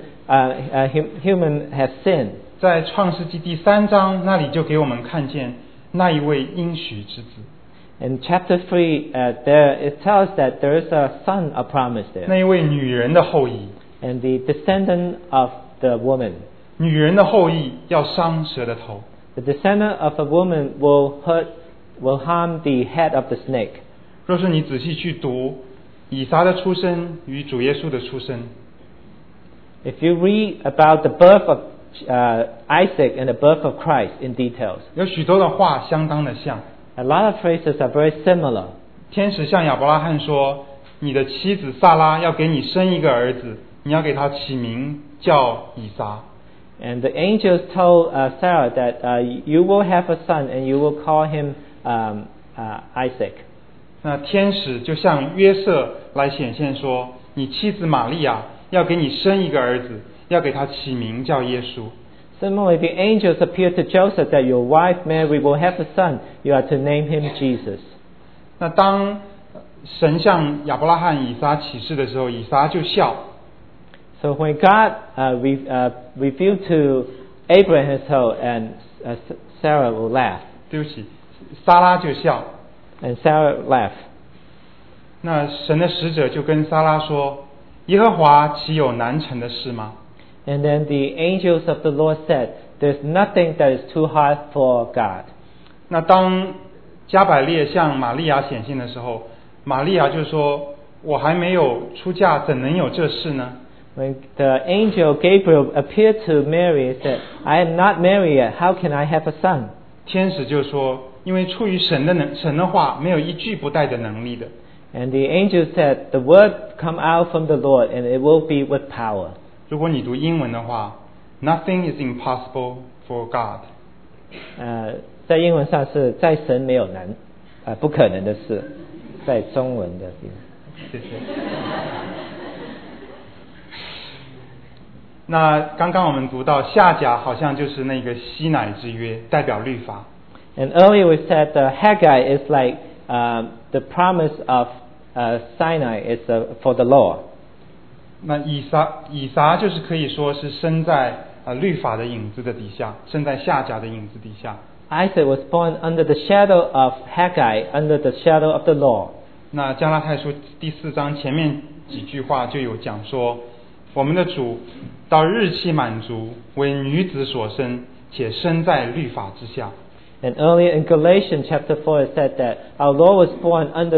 has sinned? 在创世纪第3章那里就给我们看见那一位应许之子。 In chapter 3, there it tells that there is a son of promise there, 那一位女人的后裔， and the descendant of the woman. 女人的后裔要伤蛇的头。 The descendant of a woman will harm the head of the snake. 若是你仔细去读以撒的出生与主耶稣的出生， If you read about the birth of Isaac and the birth of Christ in details, 有许多的话相当的像。 a lot of phrases are very similar. 天使向亚伯拉罕说：“你的妻子撒拉要给你生一个儿子，你要给他起名叫以撒。” And the angels told Sarah that you will have a son and you will call him Isaac. 那天使就向约瑟来显现说：“你妻子玛利亚要给你生一个儿子，要给他起名叫耶稣。” Similarly, the angels appeared to Joseph that your wife Mary will have a son. You are to name him Jesus. 那当神向亚伯拉罕、以撒启示的时候，以撒就笑。 So when God revealed to Abraham himself, and Sarah will laugh, 对不起，撒拉就笑。 and Sarah laughed. 那神的使者就跟撒拉说：“耶和华岂有难成的事吗？” And then the angels of the Lord said, "There's nothing that is too hard for God." 那当加百列向玛利亚显现的时候，玛利亚就说：“我还没有出嫁，怎能有这事呢？” When the angel Gabriel appeared to Mary and said, "I am not married yet. How can I have a son?" 天使就说：“因为出于神的话，没有一句不带的能力的。” And the angel said, "The word come out from the Lord, and it will be with power." 如果你读英文的话 ，Nothing is impossible for God。 在英文上是在神没有难，不可能的事，在中文的地方。 谢谢。那刚刚我们读到夏甲好像就是那个西乃之约，代表律法。 And earlier we said Haggai is like the promise of Sinai is for the law. 那以撒就是可以说是生在律法的影子的底下，生在夏甲的影子底下。 Isaac was born under the shadow of Haggai, under the shadow of the law. 那加拉太书第4章前面几句话就有讲说，我们的主到日期满足，为女子所生，且生在律法之下。 And earlier in Galatians chapter 4 it said that our Lord was born under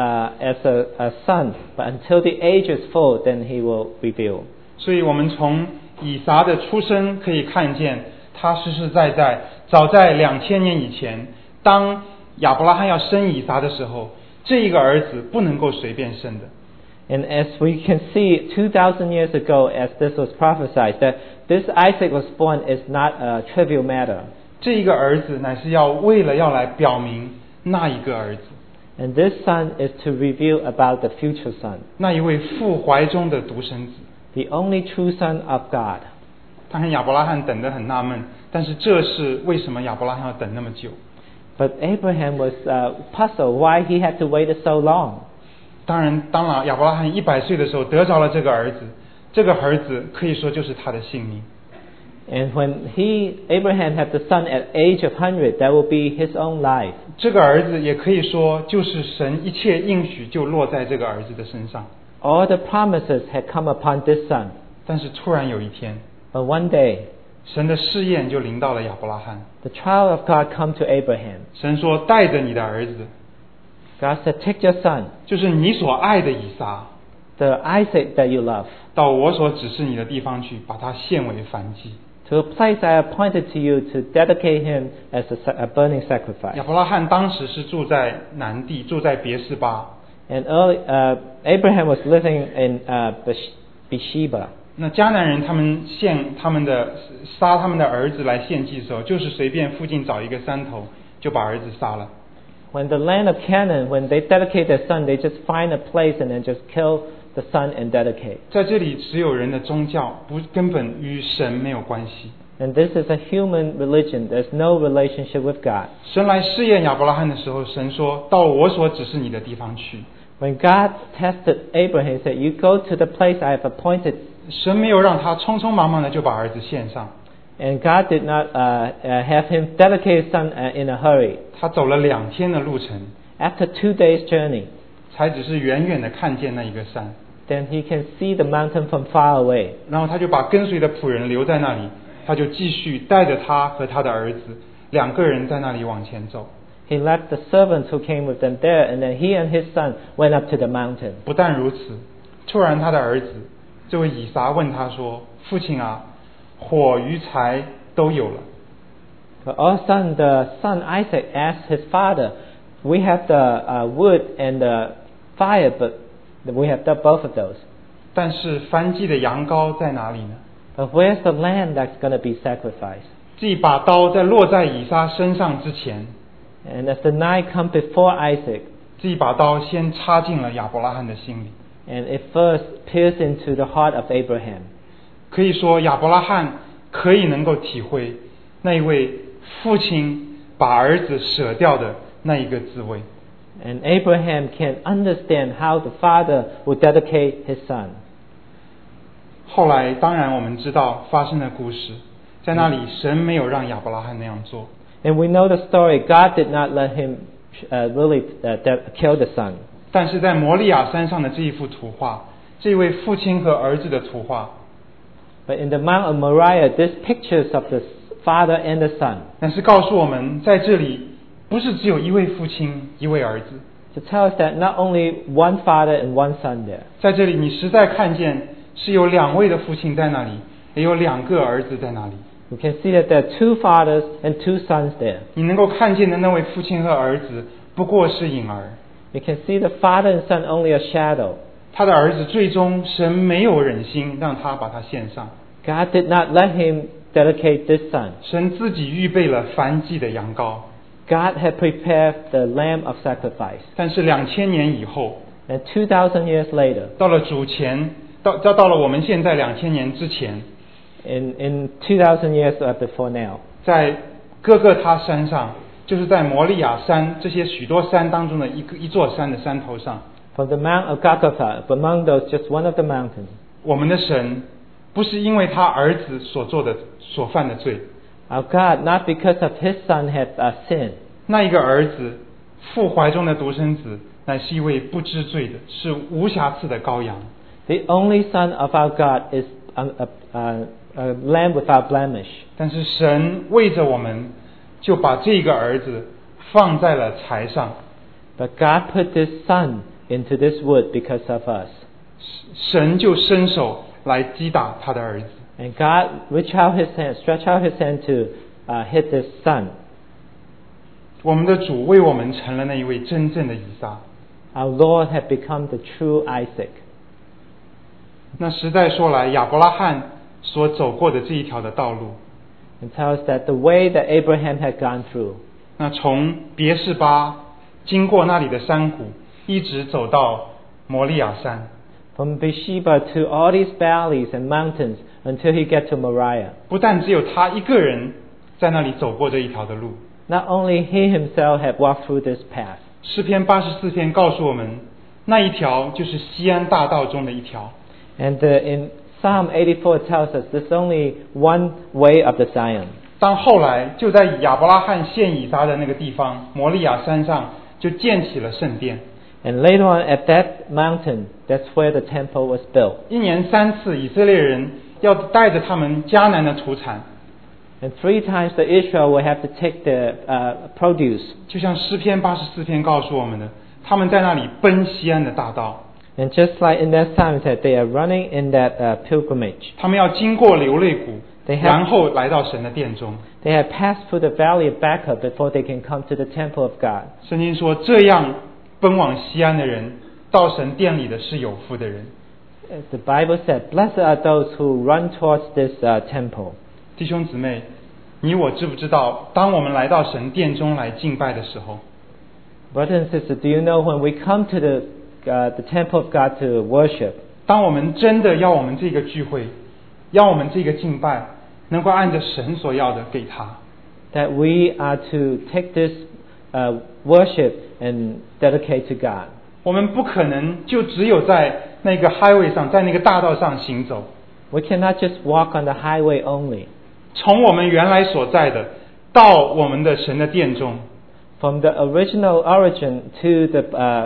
as a son, but until the age is full, then he will reveal. 所以我们从以撒的出生可以看见，他实实在在早在2000年以前，当亚伯拉罕要生以撒的时候，这一个儿子不能够随便生的。 And as we can see 2,000 years ago, as this was prophesied, that this Isaac was born is not a trivial matter. 这一个儿子乃是为了要来表明那一个儿子， And this son is to reveal about the future son, 那一位父怀中的独生子。 the only true son of God. 当然亚伯拉罕等得很纳闷，但是这是为什么亚伯拉罕要等那么久？ But Abraham was puzzled why he had to wait so long. 当然亚伯拉罕100岁的时候得着了这个儿子，这个儿子可以说就是他的性命。 And when Abraham had the son at age of 100, that will be his own life. 这个儿子也可以说就是神一切应许就落在这个儿子的身上。 All the promises had come upon this son. 但是突然有一天， But one day, 神的试验就临到了亚伯拉罕。 the trial of God come to Abraham. 神说：“带着你的儿子， God said, "Take your son, 就是你所爱的以撒， the Isaac that you love, 到我所指示你的地方去，把他献为燔祭。” to a place I appointed to you to dedicate him as a burning sacrifice." 亚伯拉罕当时是住在南地，住在别是巴。 And Abraham was living in Beersheba. 那迦南人他们杀他们的儿子来献祭的时候，就是随便附近找一个山头就把儿子杀了。 When the land of Canaan, when they dedicate their son, they just find a place and then just kill the son and dedicate. 在这里只有人的宗教，根本与神没有关系。 And this is a human religion. There's no relationship with God. 神来试验亚伯拉罕的时候，神说：“到我所指示你的地方去。” When God tested Abraham, He said, "You go to the place I have appointed." 神没有让他匆匆忙忙的就把儿子献上， And God did not have him dedicate his son in a hurry. 他走了2天的路程， After 2 days' journey, 才只是远远的看见那一个山， then he can see the mountain from far away. 然后他就把跟随的仆人留在那里，他就继续带着他和他的儿子2个人在那里往前走。 He left the servants who came with them there, and then he and his son went up to the mountain. 不但如此，突然他的儿子这位以撒问他说：“父亲啊，火与柴都有了， But all of a sudden, the son Isaac asked his father, "We have the wood and the fire, but we have both of those. 但是燔祭的羊羔在哪里呢？” But where's the lamb that's going to be sacrificed? 这把刀在落在以撒身上之前， And as the knife come before Isaac, 这把刀先插进了亚伯拉罕的心里。 and it first pierced into the heart of Abraham. 可以说，亚伯拉罕可以能够体会那一位父亲把儿子舍掉的那一个滋味。 And Abraham can understand how the father would dedicate his son. 后来，当然我们知道发生的故事，在那里神没有让亚伯拉罕那样做。 And we know the story. God did not let him really kill the son. 但是在摩利亚山上的这一幅图画，这位父亲和儿子的图画， But in the Mount of Moriah, these pictures of the father and the son 那是告诉我们，在这里不是只有一位父亲、一位儿子， to tell us that not only one father and one son there. 在这里你实在看见是有2位的父亲在那里，也有2个儿子在那里。 We can see that there are 2 fathers and 2 sons there. 你能够看见的那位父亲和儿子不过是影儿， We can see the father and son only a shadow. 他的儿子最终神没有忍心让他把他献上， God did not let him dedicate this son. 神自己预备了燔祭的羊羔。 God had prepared the lamb of sacrifice. 但是2000年以后， And 2,000 years later, 到了主前，到了我们现在2000年之前， in 2,000 years before now, 在哥哥他山上，就是在摩利亚山这些许多山当中的一座山的山头上， from the Mount of Golgotha, among those, just one of the mountains, 我们的神不是因为他儿子所犯的罪， our God, not because of his son had sinned, 那一个儿子父怀中的独生子，乃是一位不知罪的，是无瑕疵的羔羊。 the only son of our God is a lamb without blemish. 但是神为着我们，就把这个儿子放在了柴上， But God put this son into this wood because of us. 神就伸手来击打他的儿子。 And God stretch out his hand to hit this son. 我们的主为我们成了那一位真正的以撒。 Our Lord had become the true Isaac. 那实在说来，亚伯拉罕所走过的这一条的道路， And tells us that the way that Abraham had gone through, 那从别是巴经过那里的山谷，一直走到摩利亚山， from Beersheba to all these valleys and mountains until he get to Moriah. 不但只有他一个人在那里走过这一条的路。 Not only he himself had walked through this path. 诗篇84篇告诉我们，那一条就是西安大道中的一条。 And in Psalm 84 tells us there's only one way of the Zion. 当后来就在亚伯拉罕献以撒的那个地方摩利亚山上，就建起了圣殿。 And later on at that mountain, that's where the temple was built. 1年3次，以色列人要带着他们迦南的土产， And 3 times the Israel will have to take the produce. 就像诗篇84篇告诉我们的，他们在那里奔西安的大道， And just like in that psalm, it said they are running in that pilgrimage. 他们要经过流泪谷， They have- 然后来到神的殿中。 They have passed through the valley of Baca before they can come to the temple of God. 圣经说，这样奔往西安的人，到神殿里的是有福的人。 The Bible said, "Blessed are those who run towards this temple." 弟兄姊妹，你我知不知道，当我们来到神殿中来敬拜的时候， Brothers and sisters, do you know when we come to the temple of God to worship, 当我们真的要我们这个聚会，要我们这个敬拜，能够按着神所要的给他， that we are to take this worship and dedicate to God? 我们不可能就只有在那个 highway 上，在那个大道上行走。 We cannot just walk on the highway only. 从我们原来所在的到我们的神的殿中， From the original origin to the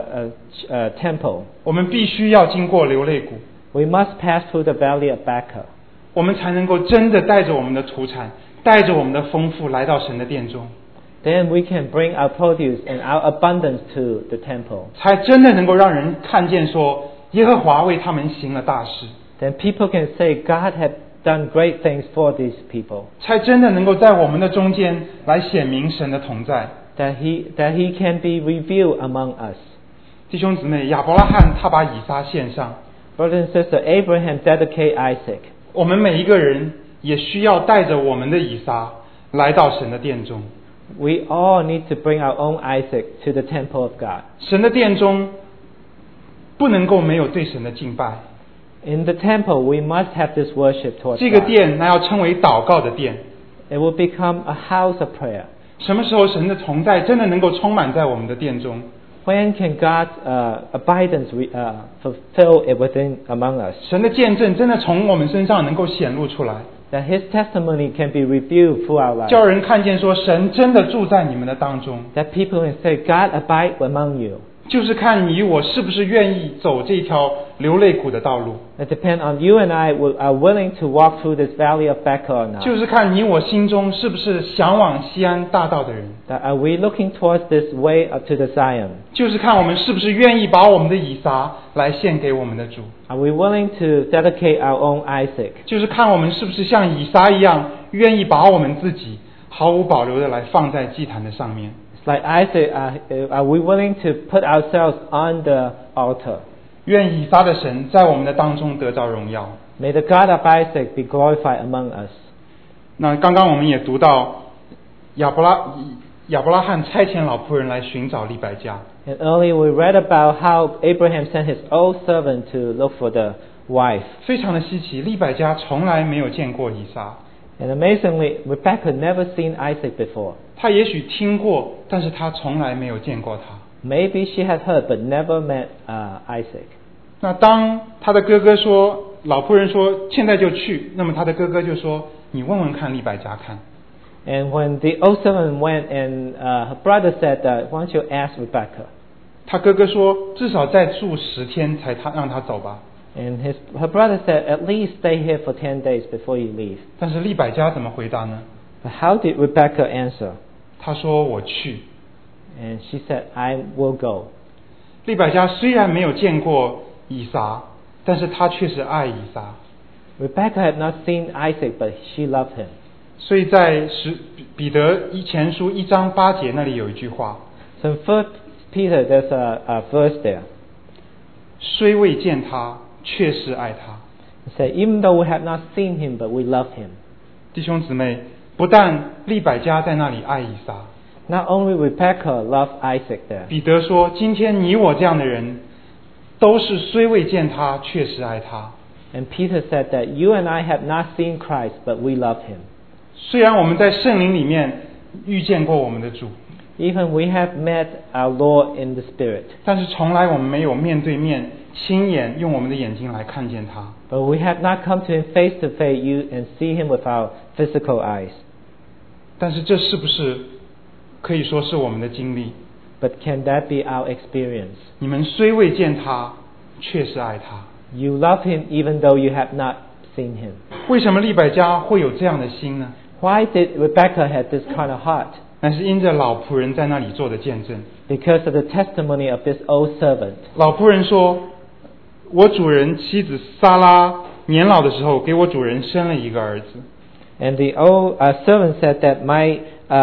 temple, 我们必须要经过流泪谷， we must pass through the valley of Baca. 我们才能够真的带着我们的土产，带着我们的丰富来到神的殿中， Then we can bring our produce and our abundance to the temple. 才真的能够让人看见说耶和华为他们行了大事， Then people can say God had done great things for these people. 才真的能够在我们的中间来显明神的同在。 That he can be revealed among us. 弟兄姊妹，亚伯拉罕他把以撒献上， Brother and sister, Abraham dedicated Isaac. 我们每一个人也需要带着我们的以撒来到神的殿中。 We all need to bring our own Isaac to the temple of God. 神的殿中不能够没有对神的敬拜， In the temple, we must have this worship towards 这个 God. 殿那要称为祷告的殿。 It will become a house of prayer. 什么时候神的同在真的能够充满在我们的殿中？ When can God's abundance fulfill it within among us? 神的见证真的从我们身上能够显露出来， That His testimony can be revealed through our lives. 叫人看见说神真的住在你们的当中， That people can say, God abide among you. 就是看你我是不是愿意走这条流泪谷的道路， It depends on you and I are willing to walk through this valley of Baca or not. 就是看你我心中是不是向往西安大道的人， That are we looking towards this way up to the Zion? 就是看我们是不是愿意把我们的以撒来献给我们的主， Are we willing to dedicate our own Isaac? 就是看我们是不是像以撒一样愿意把我们自己毫无保留的来放在祭坛的上面。 It's like Isaac, are we willing to put ourselves on the altar? 愿以撒的神在我们的当中得着荣耀。 May the God of Isaac be glorified among us. 那刚刚我们也读到亚伯拉罕差遣老仆人来寻找利百加， And earlier we read about how Abraham sent his old servant to look for the wife. 非常的稀奇，利百加从来没有见过以撒， And amazingly, Rebecca had never seen Isaac before. 他也许听过，但是他从来没有见过他。 Maybe she had heard but never met Isaac. 那当他的哥哥说，老仆人说现在就去，那么他的哥哥就说，你问问看利百加看。 And when the old servant went and her brother said, why don't you ask Rebecca? 他哥哥说，至少再住10天才让他走吧。 And her brother said, at least stay here for 10 days before you leave. 但是利百加怎么回答呢？ But how did Rebecca answer? 他说我去。 And she said, I will go. 利百加虽然没有见过以撒，但是他却是爱以撒。 Rebecca had not seen Isaac, but she loved him. 所以在彼得前书1章8节那里有一句话， So in 1 Peter, there's a verse there. 虽未见他，却是爱他。 It said, even though we have not seen him, but we love him. 弟兄姊妹，不但利百加在那里爱以撒， Not only Rebecca loved Isaac there. 彼得说，今天你我这样的人，都是虽未见他，却是爱他。 And Peter said that you and I have not seen Christ, but we love him. 虽然我们在圣灵里面遇见过我们的主， Even we have met our Lord in the Spirit, 但是从来我们没有面对面亲眼用我们的眼睛来看见他。 but we have not come to him face to face you and see him with our physical eyes. 但是这是不是可以说是我们的经历？ But can that be our experience? 你们虽未见他，却是爱他。 You love him even though you have not seen him. 为什么利百加会有这样的心呢？ Why did Rebecca have this kind of heart? 那是因着老仆人在那里做的见证。 Because of the testimony of this old servant. 老仆人说，我主人妻子撒拉年老的时候，给我主人生了一个儿子。 And the old servant said that my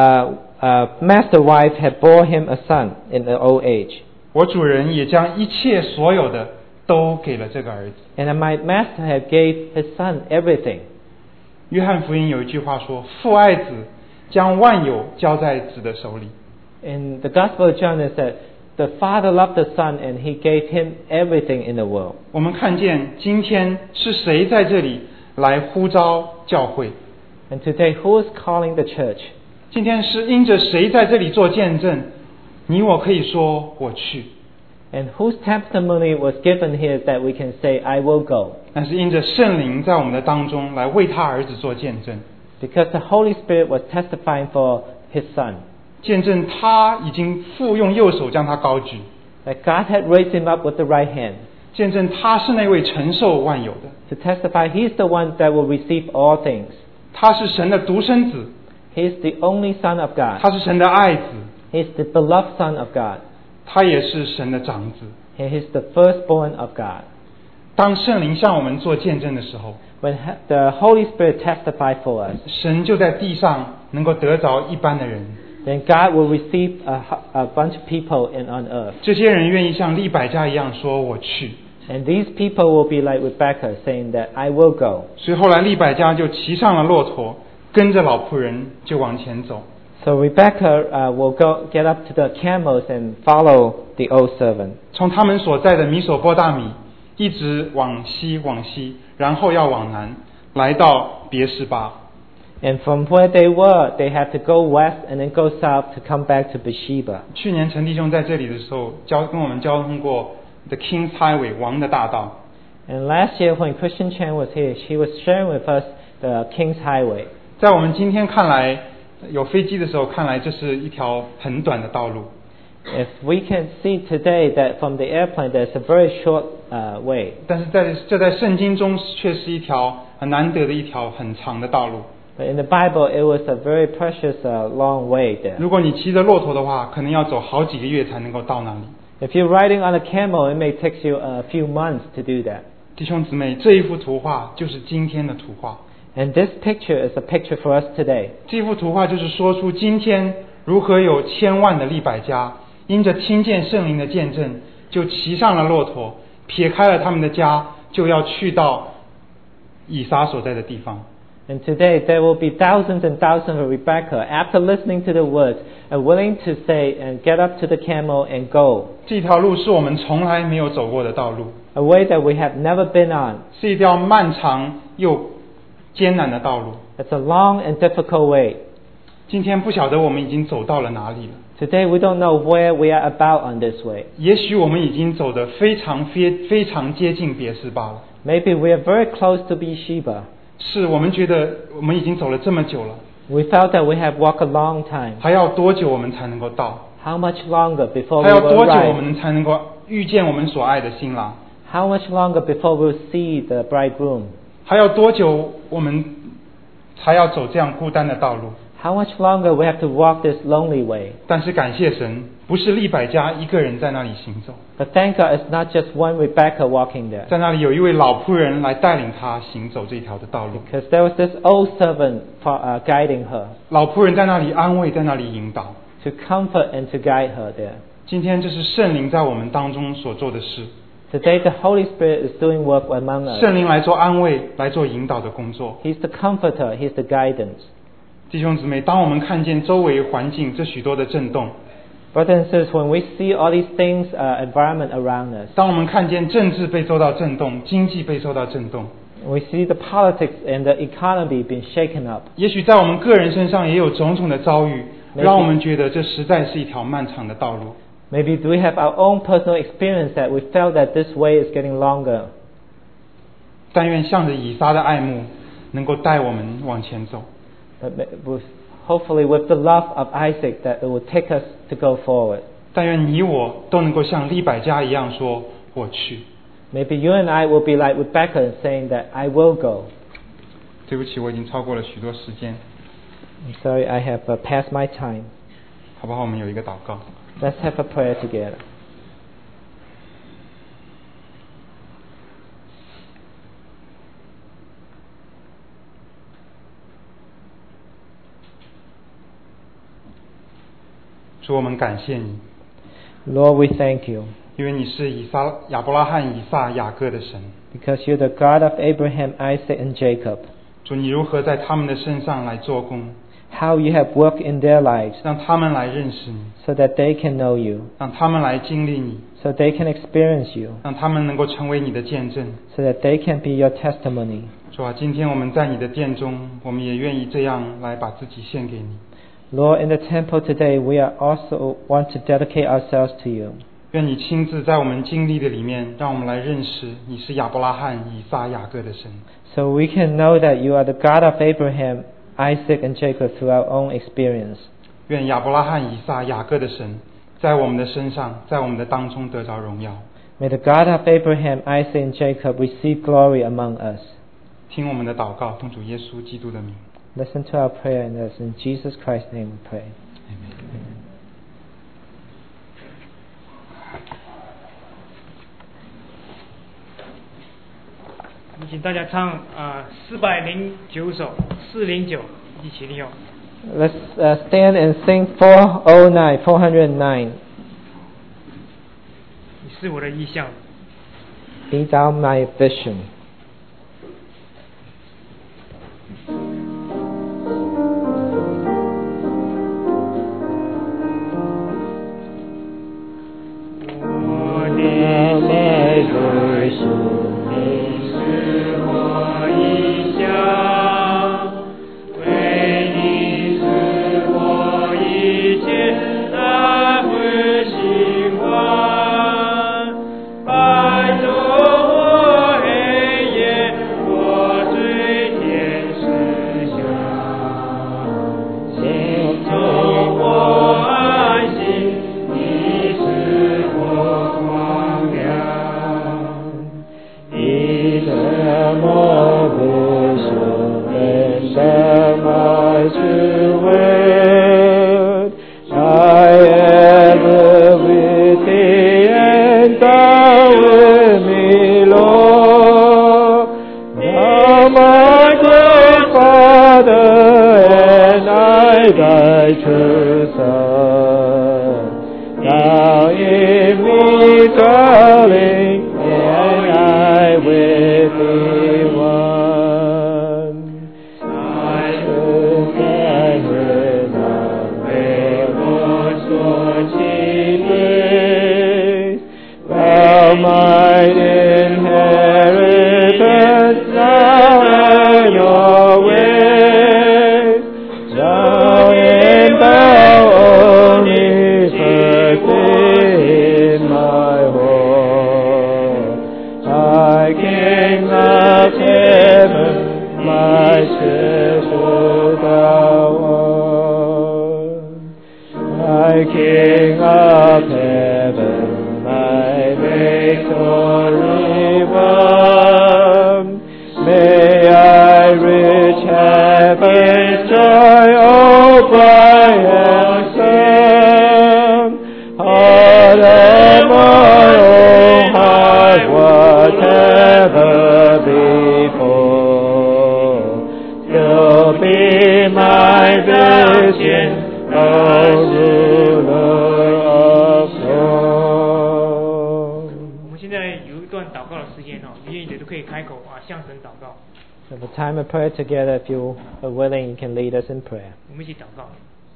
master wife had bore him a son in the old age. 我主人也将一切所有的都给了这个儿子。 And my master had gave his son everything. 约翰福音有一句话说，父爱子，将万有交在子的手里。 In the Gospel of John it said, the Father loved the Son and He gave Him everything in the world. 我们看见今天是谁在这里来呼召教会？ And today, who is calling the church? 今天是因着谁在这里做见证？你我可以说我去。 And whose testimony was given here that we can say, I will go? 那是因着圣灵在我们的当中来为他儿子做见证， Because the Holy Spirit was testifying for His Son. 见证他已经父用右手将他高举， That God had raised Him up with the right hand. 见证他是那位承受万有的， To testify He's the one that will receive all things. 他是神的独生子， He's the only Son of God. 他是神的爱子， He's the beloved Son of God. 他也是神的长子。 And He's the firstborn of God. 当圣灵向我们做见证的时候， When the Holy Spirit testifies for us, 神就在地上能够得着一般的人， then God will receive a bunch of people on earth. 这些人愿意像利百加一样说我去。 And these people will be like Rebecca, saying that I will go. 所以后来利百加就骑上了骆驼，跟着老仆人就往前走。 So Rebecca will get up to the camels and follow the old servant. 从他们所在的米索波大米一直往西，然后要往南，来到别是巴。 And from where they were, they had to go west and then go south to come back to Beersheba. 去年陈弟兄在这里的时候，跟我们交通过 The King's Highway 王的大道。 And last year when Christian Chan was here, she was sharing with us the King's Highway. 在我们今天看来，有飞机的时候看来，这是一条很短的道路。 If we can see today that from the airplane there's a very short way. 但是这在圣经中却是一条很难得的一条很长的道路。 But in the Bible, it was a very precious long way there. 如果你骑着骆驼的话，可能要走好几个月才能够到那里。 If you're riding on a camel, it may take you a few months to do that. 弟兄姊妹，这一幅图画就是今天的图画。 And this picture is a picture for us today. 这幅图画就是说出今天如何有千万的利百加，因着听见圣灵的见证，就骑上了骆驼，撇开了他们的家，就要去到以撒所在的地方。 And today there will be thousands and thousands of Rebecca, after listening to the words, are willing to say and get up to the camel and go. 这条路是我们从来没有走过的道路， A way that we have never been on. 是一条漫长又艰难的道路。 It's a long and difficult way. 今天不晓得我们已经走到了哪里了。 Today we don't know where we are about on this way. 也许我们已经走得非常接近别是巴了。 Maybe we are very close to Beersheba. 是我们觉得我们已经走了这么久了， We felt that we have walked a long time. 还要多久我们才能够到？ How much longer before 还 we 要 will 多久我 arrive? 们才能够遇见我们所爱的新郎？ How much longer before we'll see the bridegroom? 还要多久我们才要走这样孤单的道路？ How much longer we have to walk this lonely way? 但是感谢神，不是利百加一个人在那里行走， But thank God it's not just one Rebecca walking there. 在那里有一位老仆人来带领他行走这条的道路。 Because there was this old servant guiding her, 老仆人在那里安慰，在那里引导。 to comfort and to guide her there. 今天这是圣灵在我们当中所做的事， Today the Holy Spirit is doing work among us. 圣灵来做安慰、来做引导的工作。 He's the comforter, He's the guidance. 弟兄姊妹，当我们看见周围环境这许多的震动， Brothers and sisters, when we see all these things, environment around us, 当我们看见政治被受到震动，经济被受到震动， we see the politics and the economy being shaken up. 也许在我们个人身上也有种种的遭遇， Maybe 让我们觉得这实在是一条漫长的道路。 Maybe we have our own personal experience that we felt that this way is getting longer. 但愿向着以撒的爱慕，能够带我们往前走。 But hopefully with the love of Isaac that it will take us to go forward. 但愿你我都能够像利百加一样说：“我去。” Maybe you and I will be like Rebecca in saying that I will go. 对不起，我已经超过了许多时间， I'm sorry I have passed my time. 好不好？我们有一个祷告。 Let's have a prayer together. 主，我们感谢你， Lord, we thank you 因为你是亚伯拉罕、以撒、雅各的神。 because you're the God of Abraham, Isaac, and Jacob. 主，你如何在他们的身上来做工， How you have worked in their lives 让他们来认识你， so that they can know you, 让他们来经历你， so they can experience you, 让他们能够成为你的见证。 so that they can be your testimony. 主啊，今天我们在你的殿中，我们也愿意这样来把自己献给你。 Lord, in the temple today, we are also want to dedicate ourselves to you. 愿你亲自在我们经历的里面，让我们来认识你是亚伯拉罕、以撒、雅各的神。 So we can know that you are the God of Abraham, Isaac, and Jacob through our own experience. 愿亚伯拉罕、以撒、雅各的神在我们的身上，在我们的当中得着荣耀。 May the God of Abraham, Isaac, and Jacob receive glory among us. 听我们的祷告，奉主耶稣基督的名。 Listen to our prayer, and as in Jesus Christ's name we pray. Amen. 我们请大家唱409首409，一起利用。 Let's stand and sing 409. 你是我的意象。 Be thou my vision. 我的心是属你，是我意象，为你是我一切的不习惯，白昼或黑夜，我最天使下，心中我安息，你是我光亮。以什么为生为什么是为I ever with thee and thou with me, Lord. Thou my great Father and I thy true Son. Thou in me dwelling and I with thee one. I should stand为我所期待， Thou my inheritance, now and always. Thou in thou only perfect in my home. I King of heaven, my special thou art. My King of heaven, my victory won. May I rich happiness joy, O bright and sun. Heart of my own heart, whatever before, still be my vision, O ruler of song. 我们现在有一段祷告的时间愿意的都可以开口向神祷告。 So the time of prayer together, if you are willing, you can lead us in prayer. 我们一起祷告。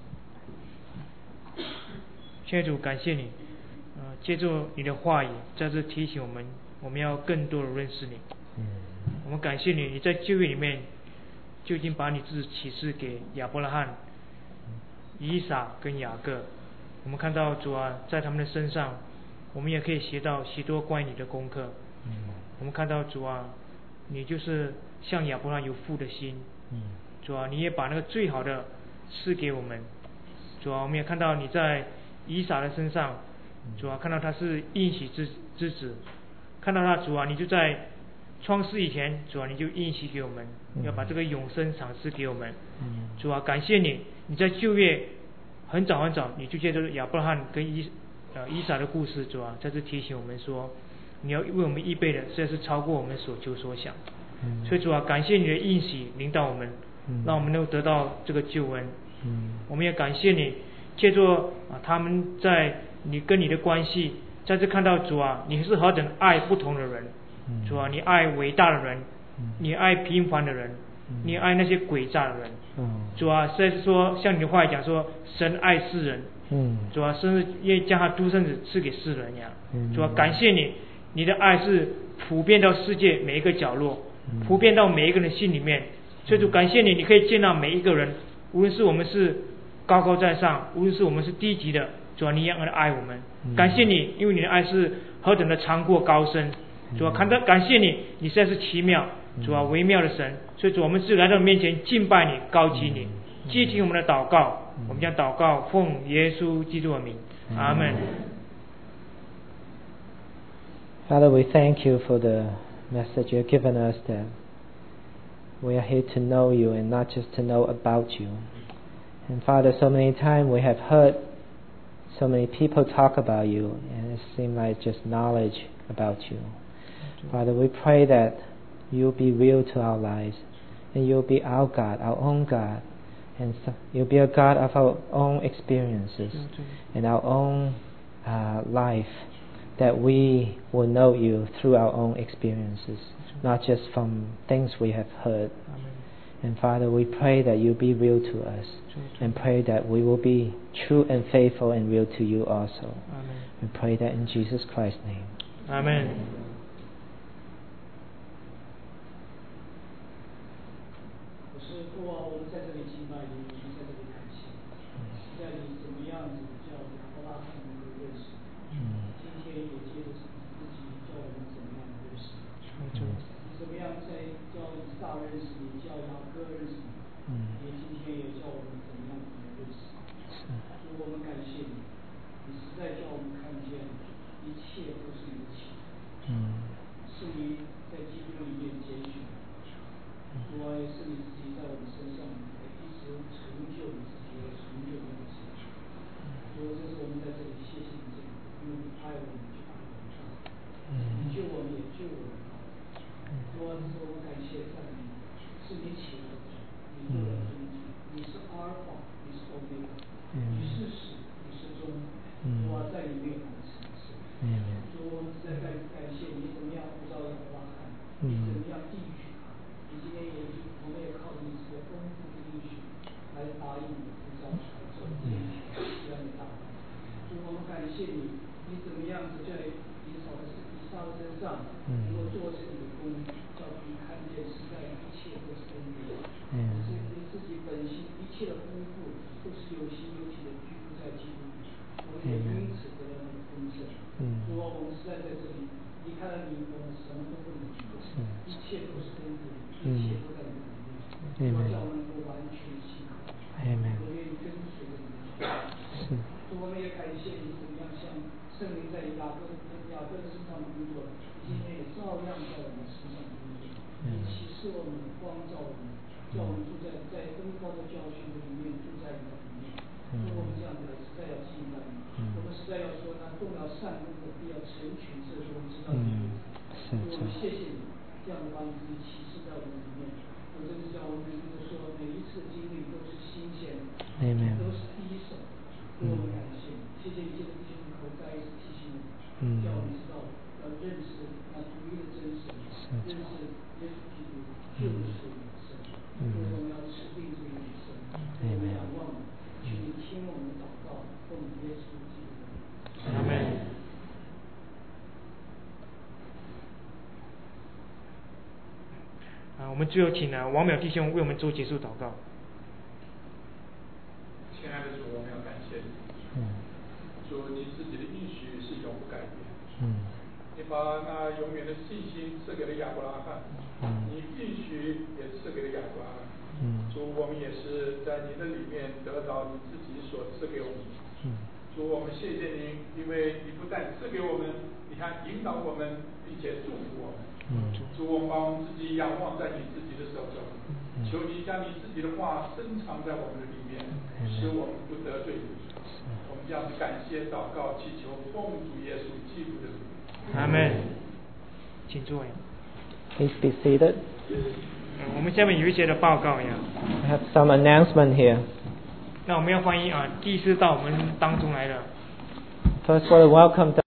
亲爱的主，感谢你，借助你的话语，再次提醒我们，我们要更多的认识你。我们感谢你，你在旧约里面就已经把你自己启示给亚伯拉罕、以撒跟雅各。我们看到主啊，在他们的身上，我们也可以学到许多关于你的功课。我们看到主啊，你就是像亚伯拉罕有父的心。主啊，你也把那个最好的赐给我们。主啊，我们也看到你在以撒的身上，主啊，看到他是应许之子，看到他主啊，你就在创世以前，主啊，你就应许给我们，要把这个永生赏赐给我们。主啊，感谢你，你在旧约很早很早，你就借着亚伯拉罕跟以撒的故事，主啊，再次提醒我们说，你要为我们预备的实在是超过我们所求所想。所以主啊，感谢你的应许领导我们，让我们能够得到这个救恩。我们也感谢你，借着他们在你跟你的关系，再次看到主啊，你是何等爱不同的人。主啊，你爱伟大的人，你爱平凡的人，你爱那些诡诈的人。主啊，实在是说，像你的话语讲说，神爱世人。主啊，甚至愿意将他独生子赐给世人呀。主啊，感谢你，你的爱是普遍到世界每一个角落，普遍到每一个人心里面。所以主感谢你，你可以见到每一个人，无论是我们是高高在上，无论是我们是低级的， 主啊，你一样的爱我们。感谢你，因为你的爱是何等的长阔高深。主啊，感谢你，你实在是奇妙，主啊，微妙的神。所以主，我们是来到你面前敬拜你，高举你，接听我们的祷告。我们将祷告奉耶稣基督的名，阿门。 Father, we thank you for the message you have given us, that we are here to know you and not just to know about you. And Father, so many times we have heard so many people talk about you, and it seems like just knowledge about you. Father, we pray that you'll be real to our lives, and you'll be our God, our own God, and you'll be a God of our own experiences and our own life, that we will know you through our own experiences, not just from things we have heard. And Father, we pray that you be real to us, and pray that we will be true and faithful and real to you also. We pray that in Jesus Christ's name. Amen. 我们最后请王淼弟兄为我们做结束祷告。 亲爱的主，我们要感谢你。主，你自己的应许是永不改变。你把那永远的信心赐给了亚伯拉罕，你应许也赐给了亚伯拉罕。主，我们也是在你的里面得到你自己所赐给我们。主，我们谢谢你，因为你不但赐给我们，你还引导我们，并且祝福我们。主，我们把我们自己仰望在你自己的手中，求你将你自己的话深藏在我们的里面，使我们不得罪你。我们将感谢祷告祈求奉主耶稣基督的名。 阿门。请坐呀。 Please be seated. 我们下面有一些的报告呀。 I have some announcement here. 那我们要欢迎第一次到我们当中来的。 First, welcome.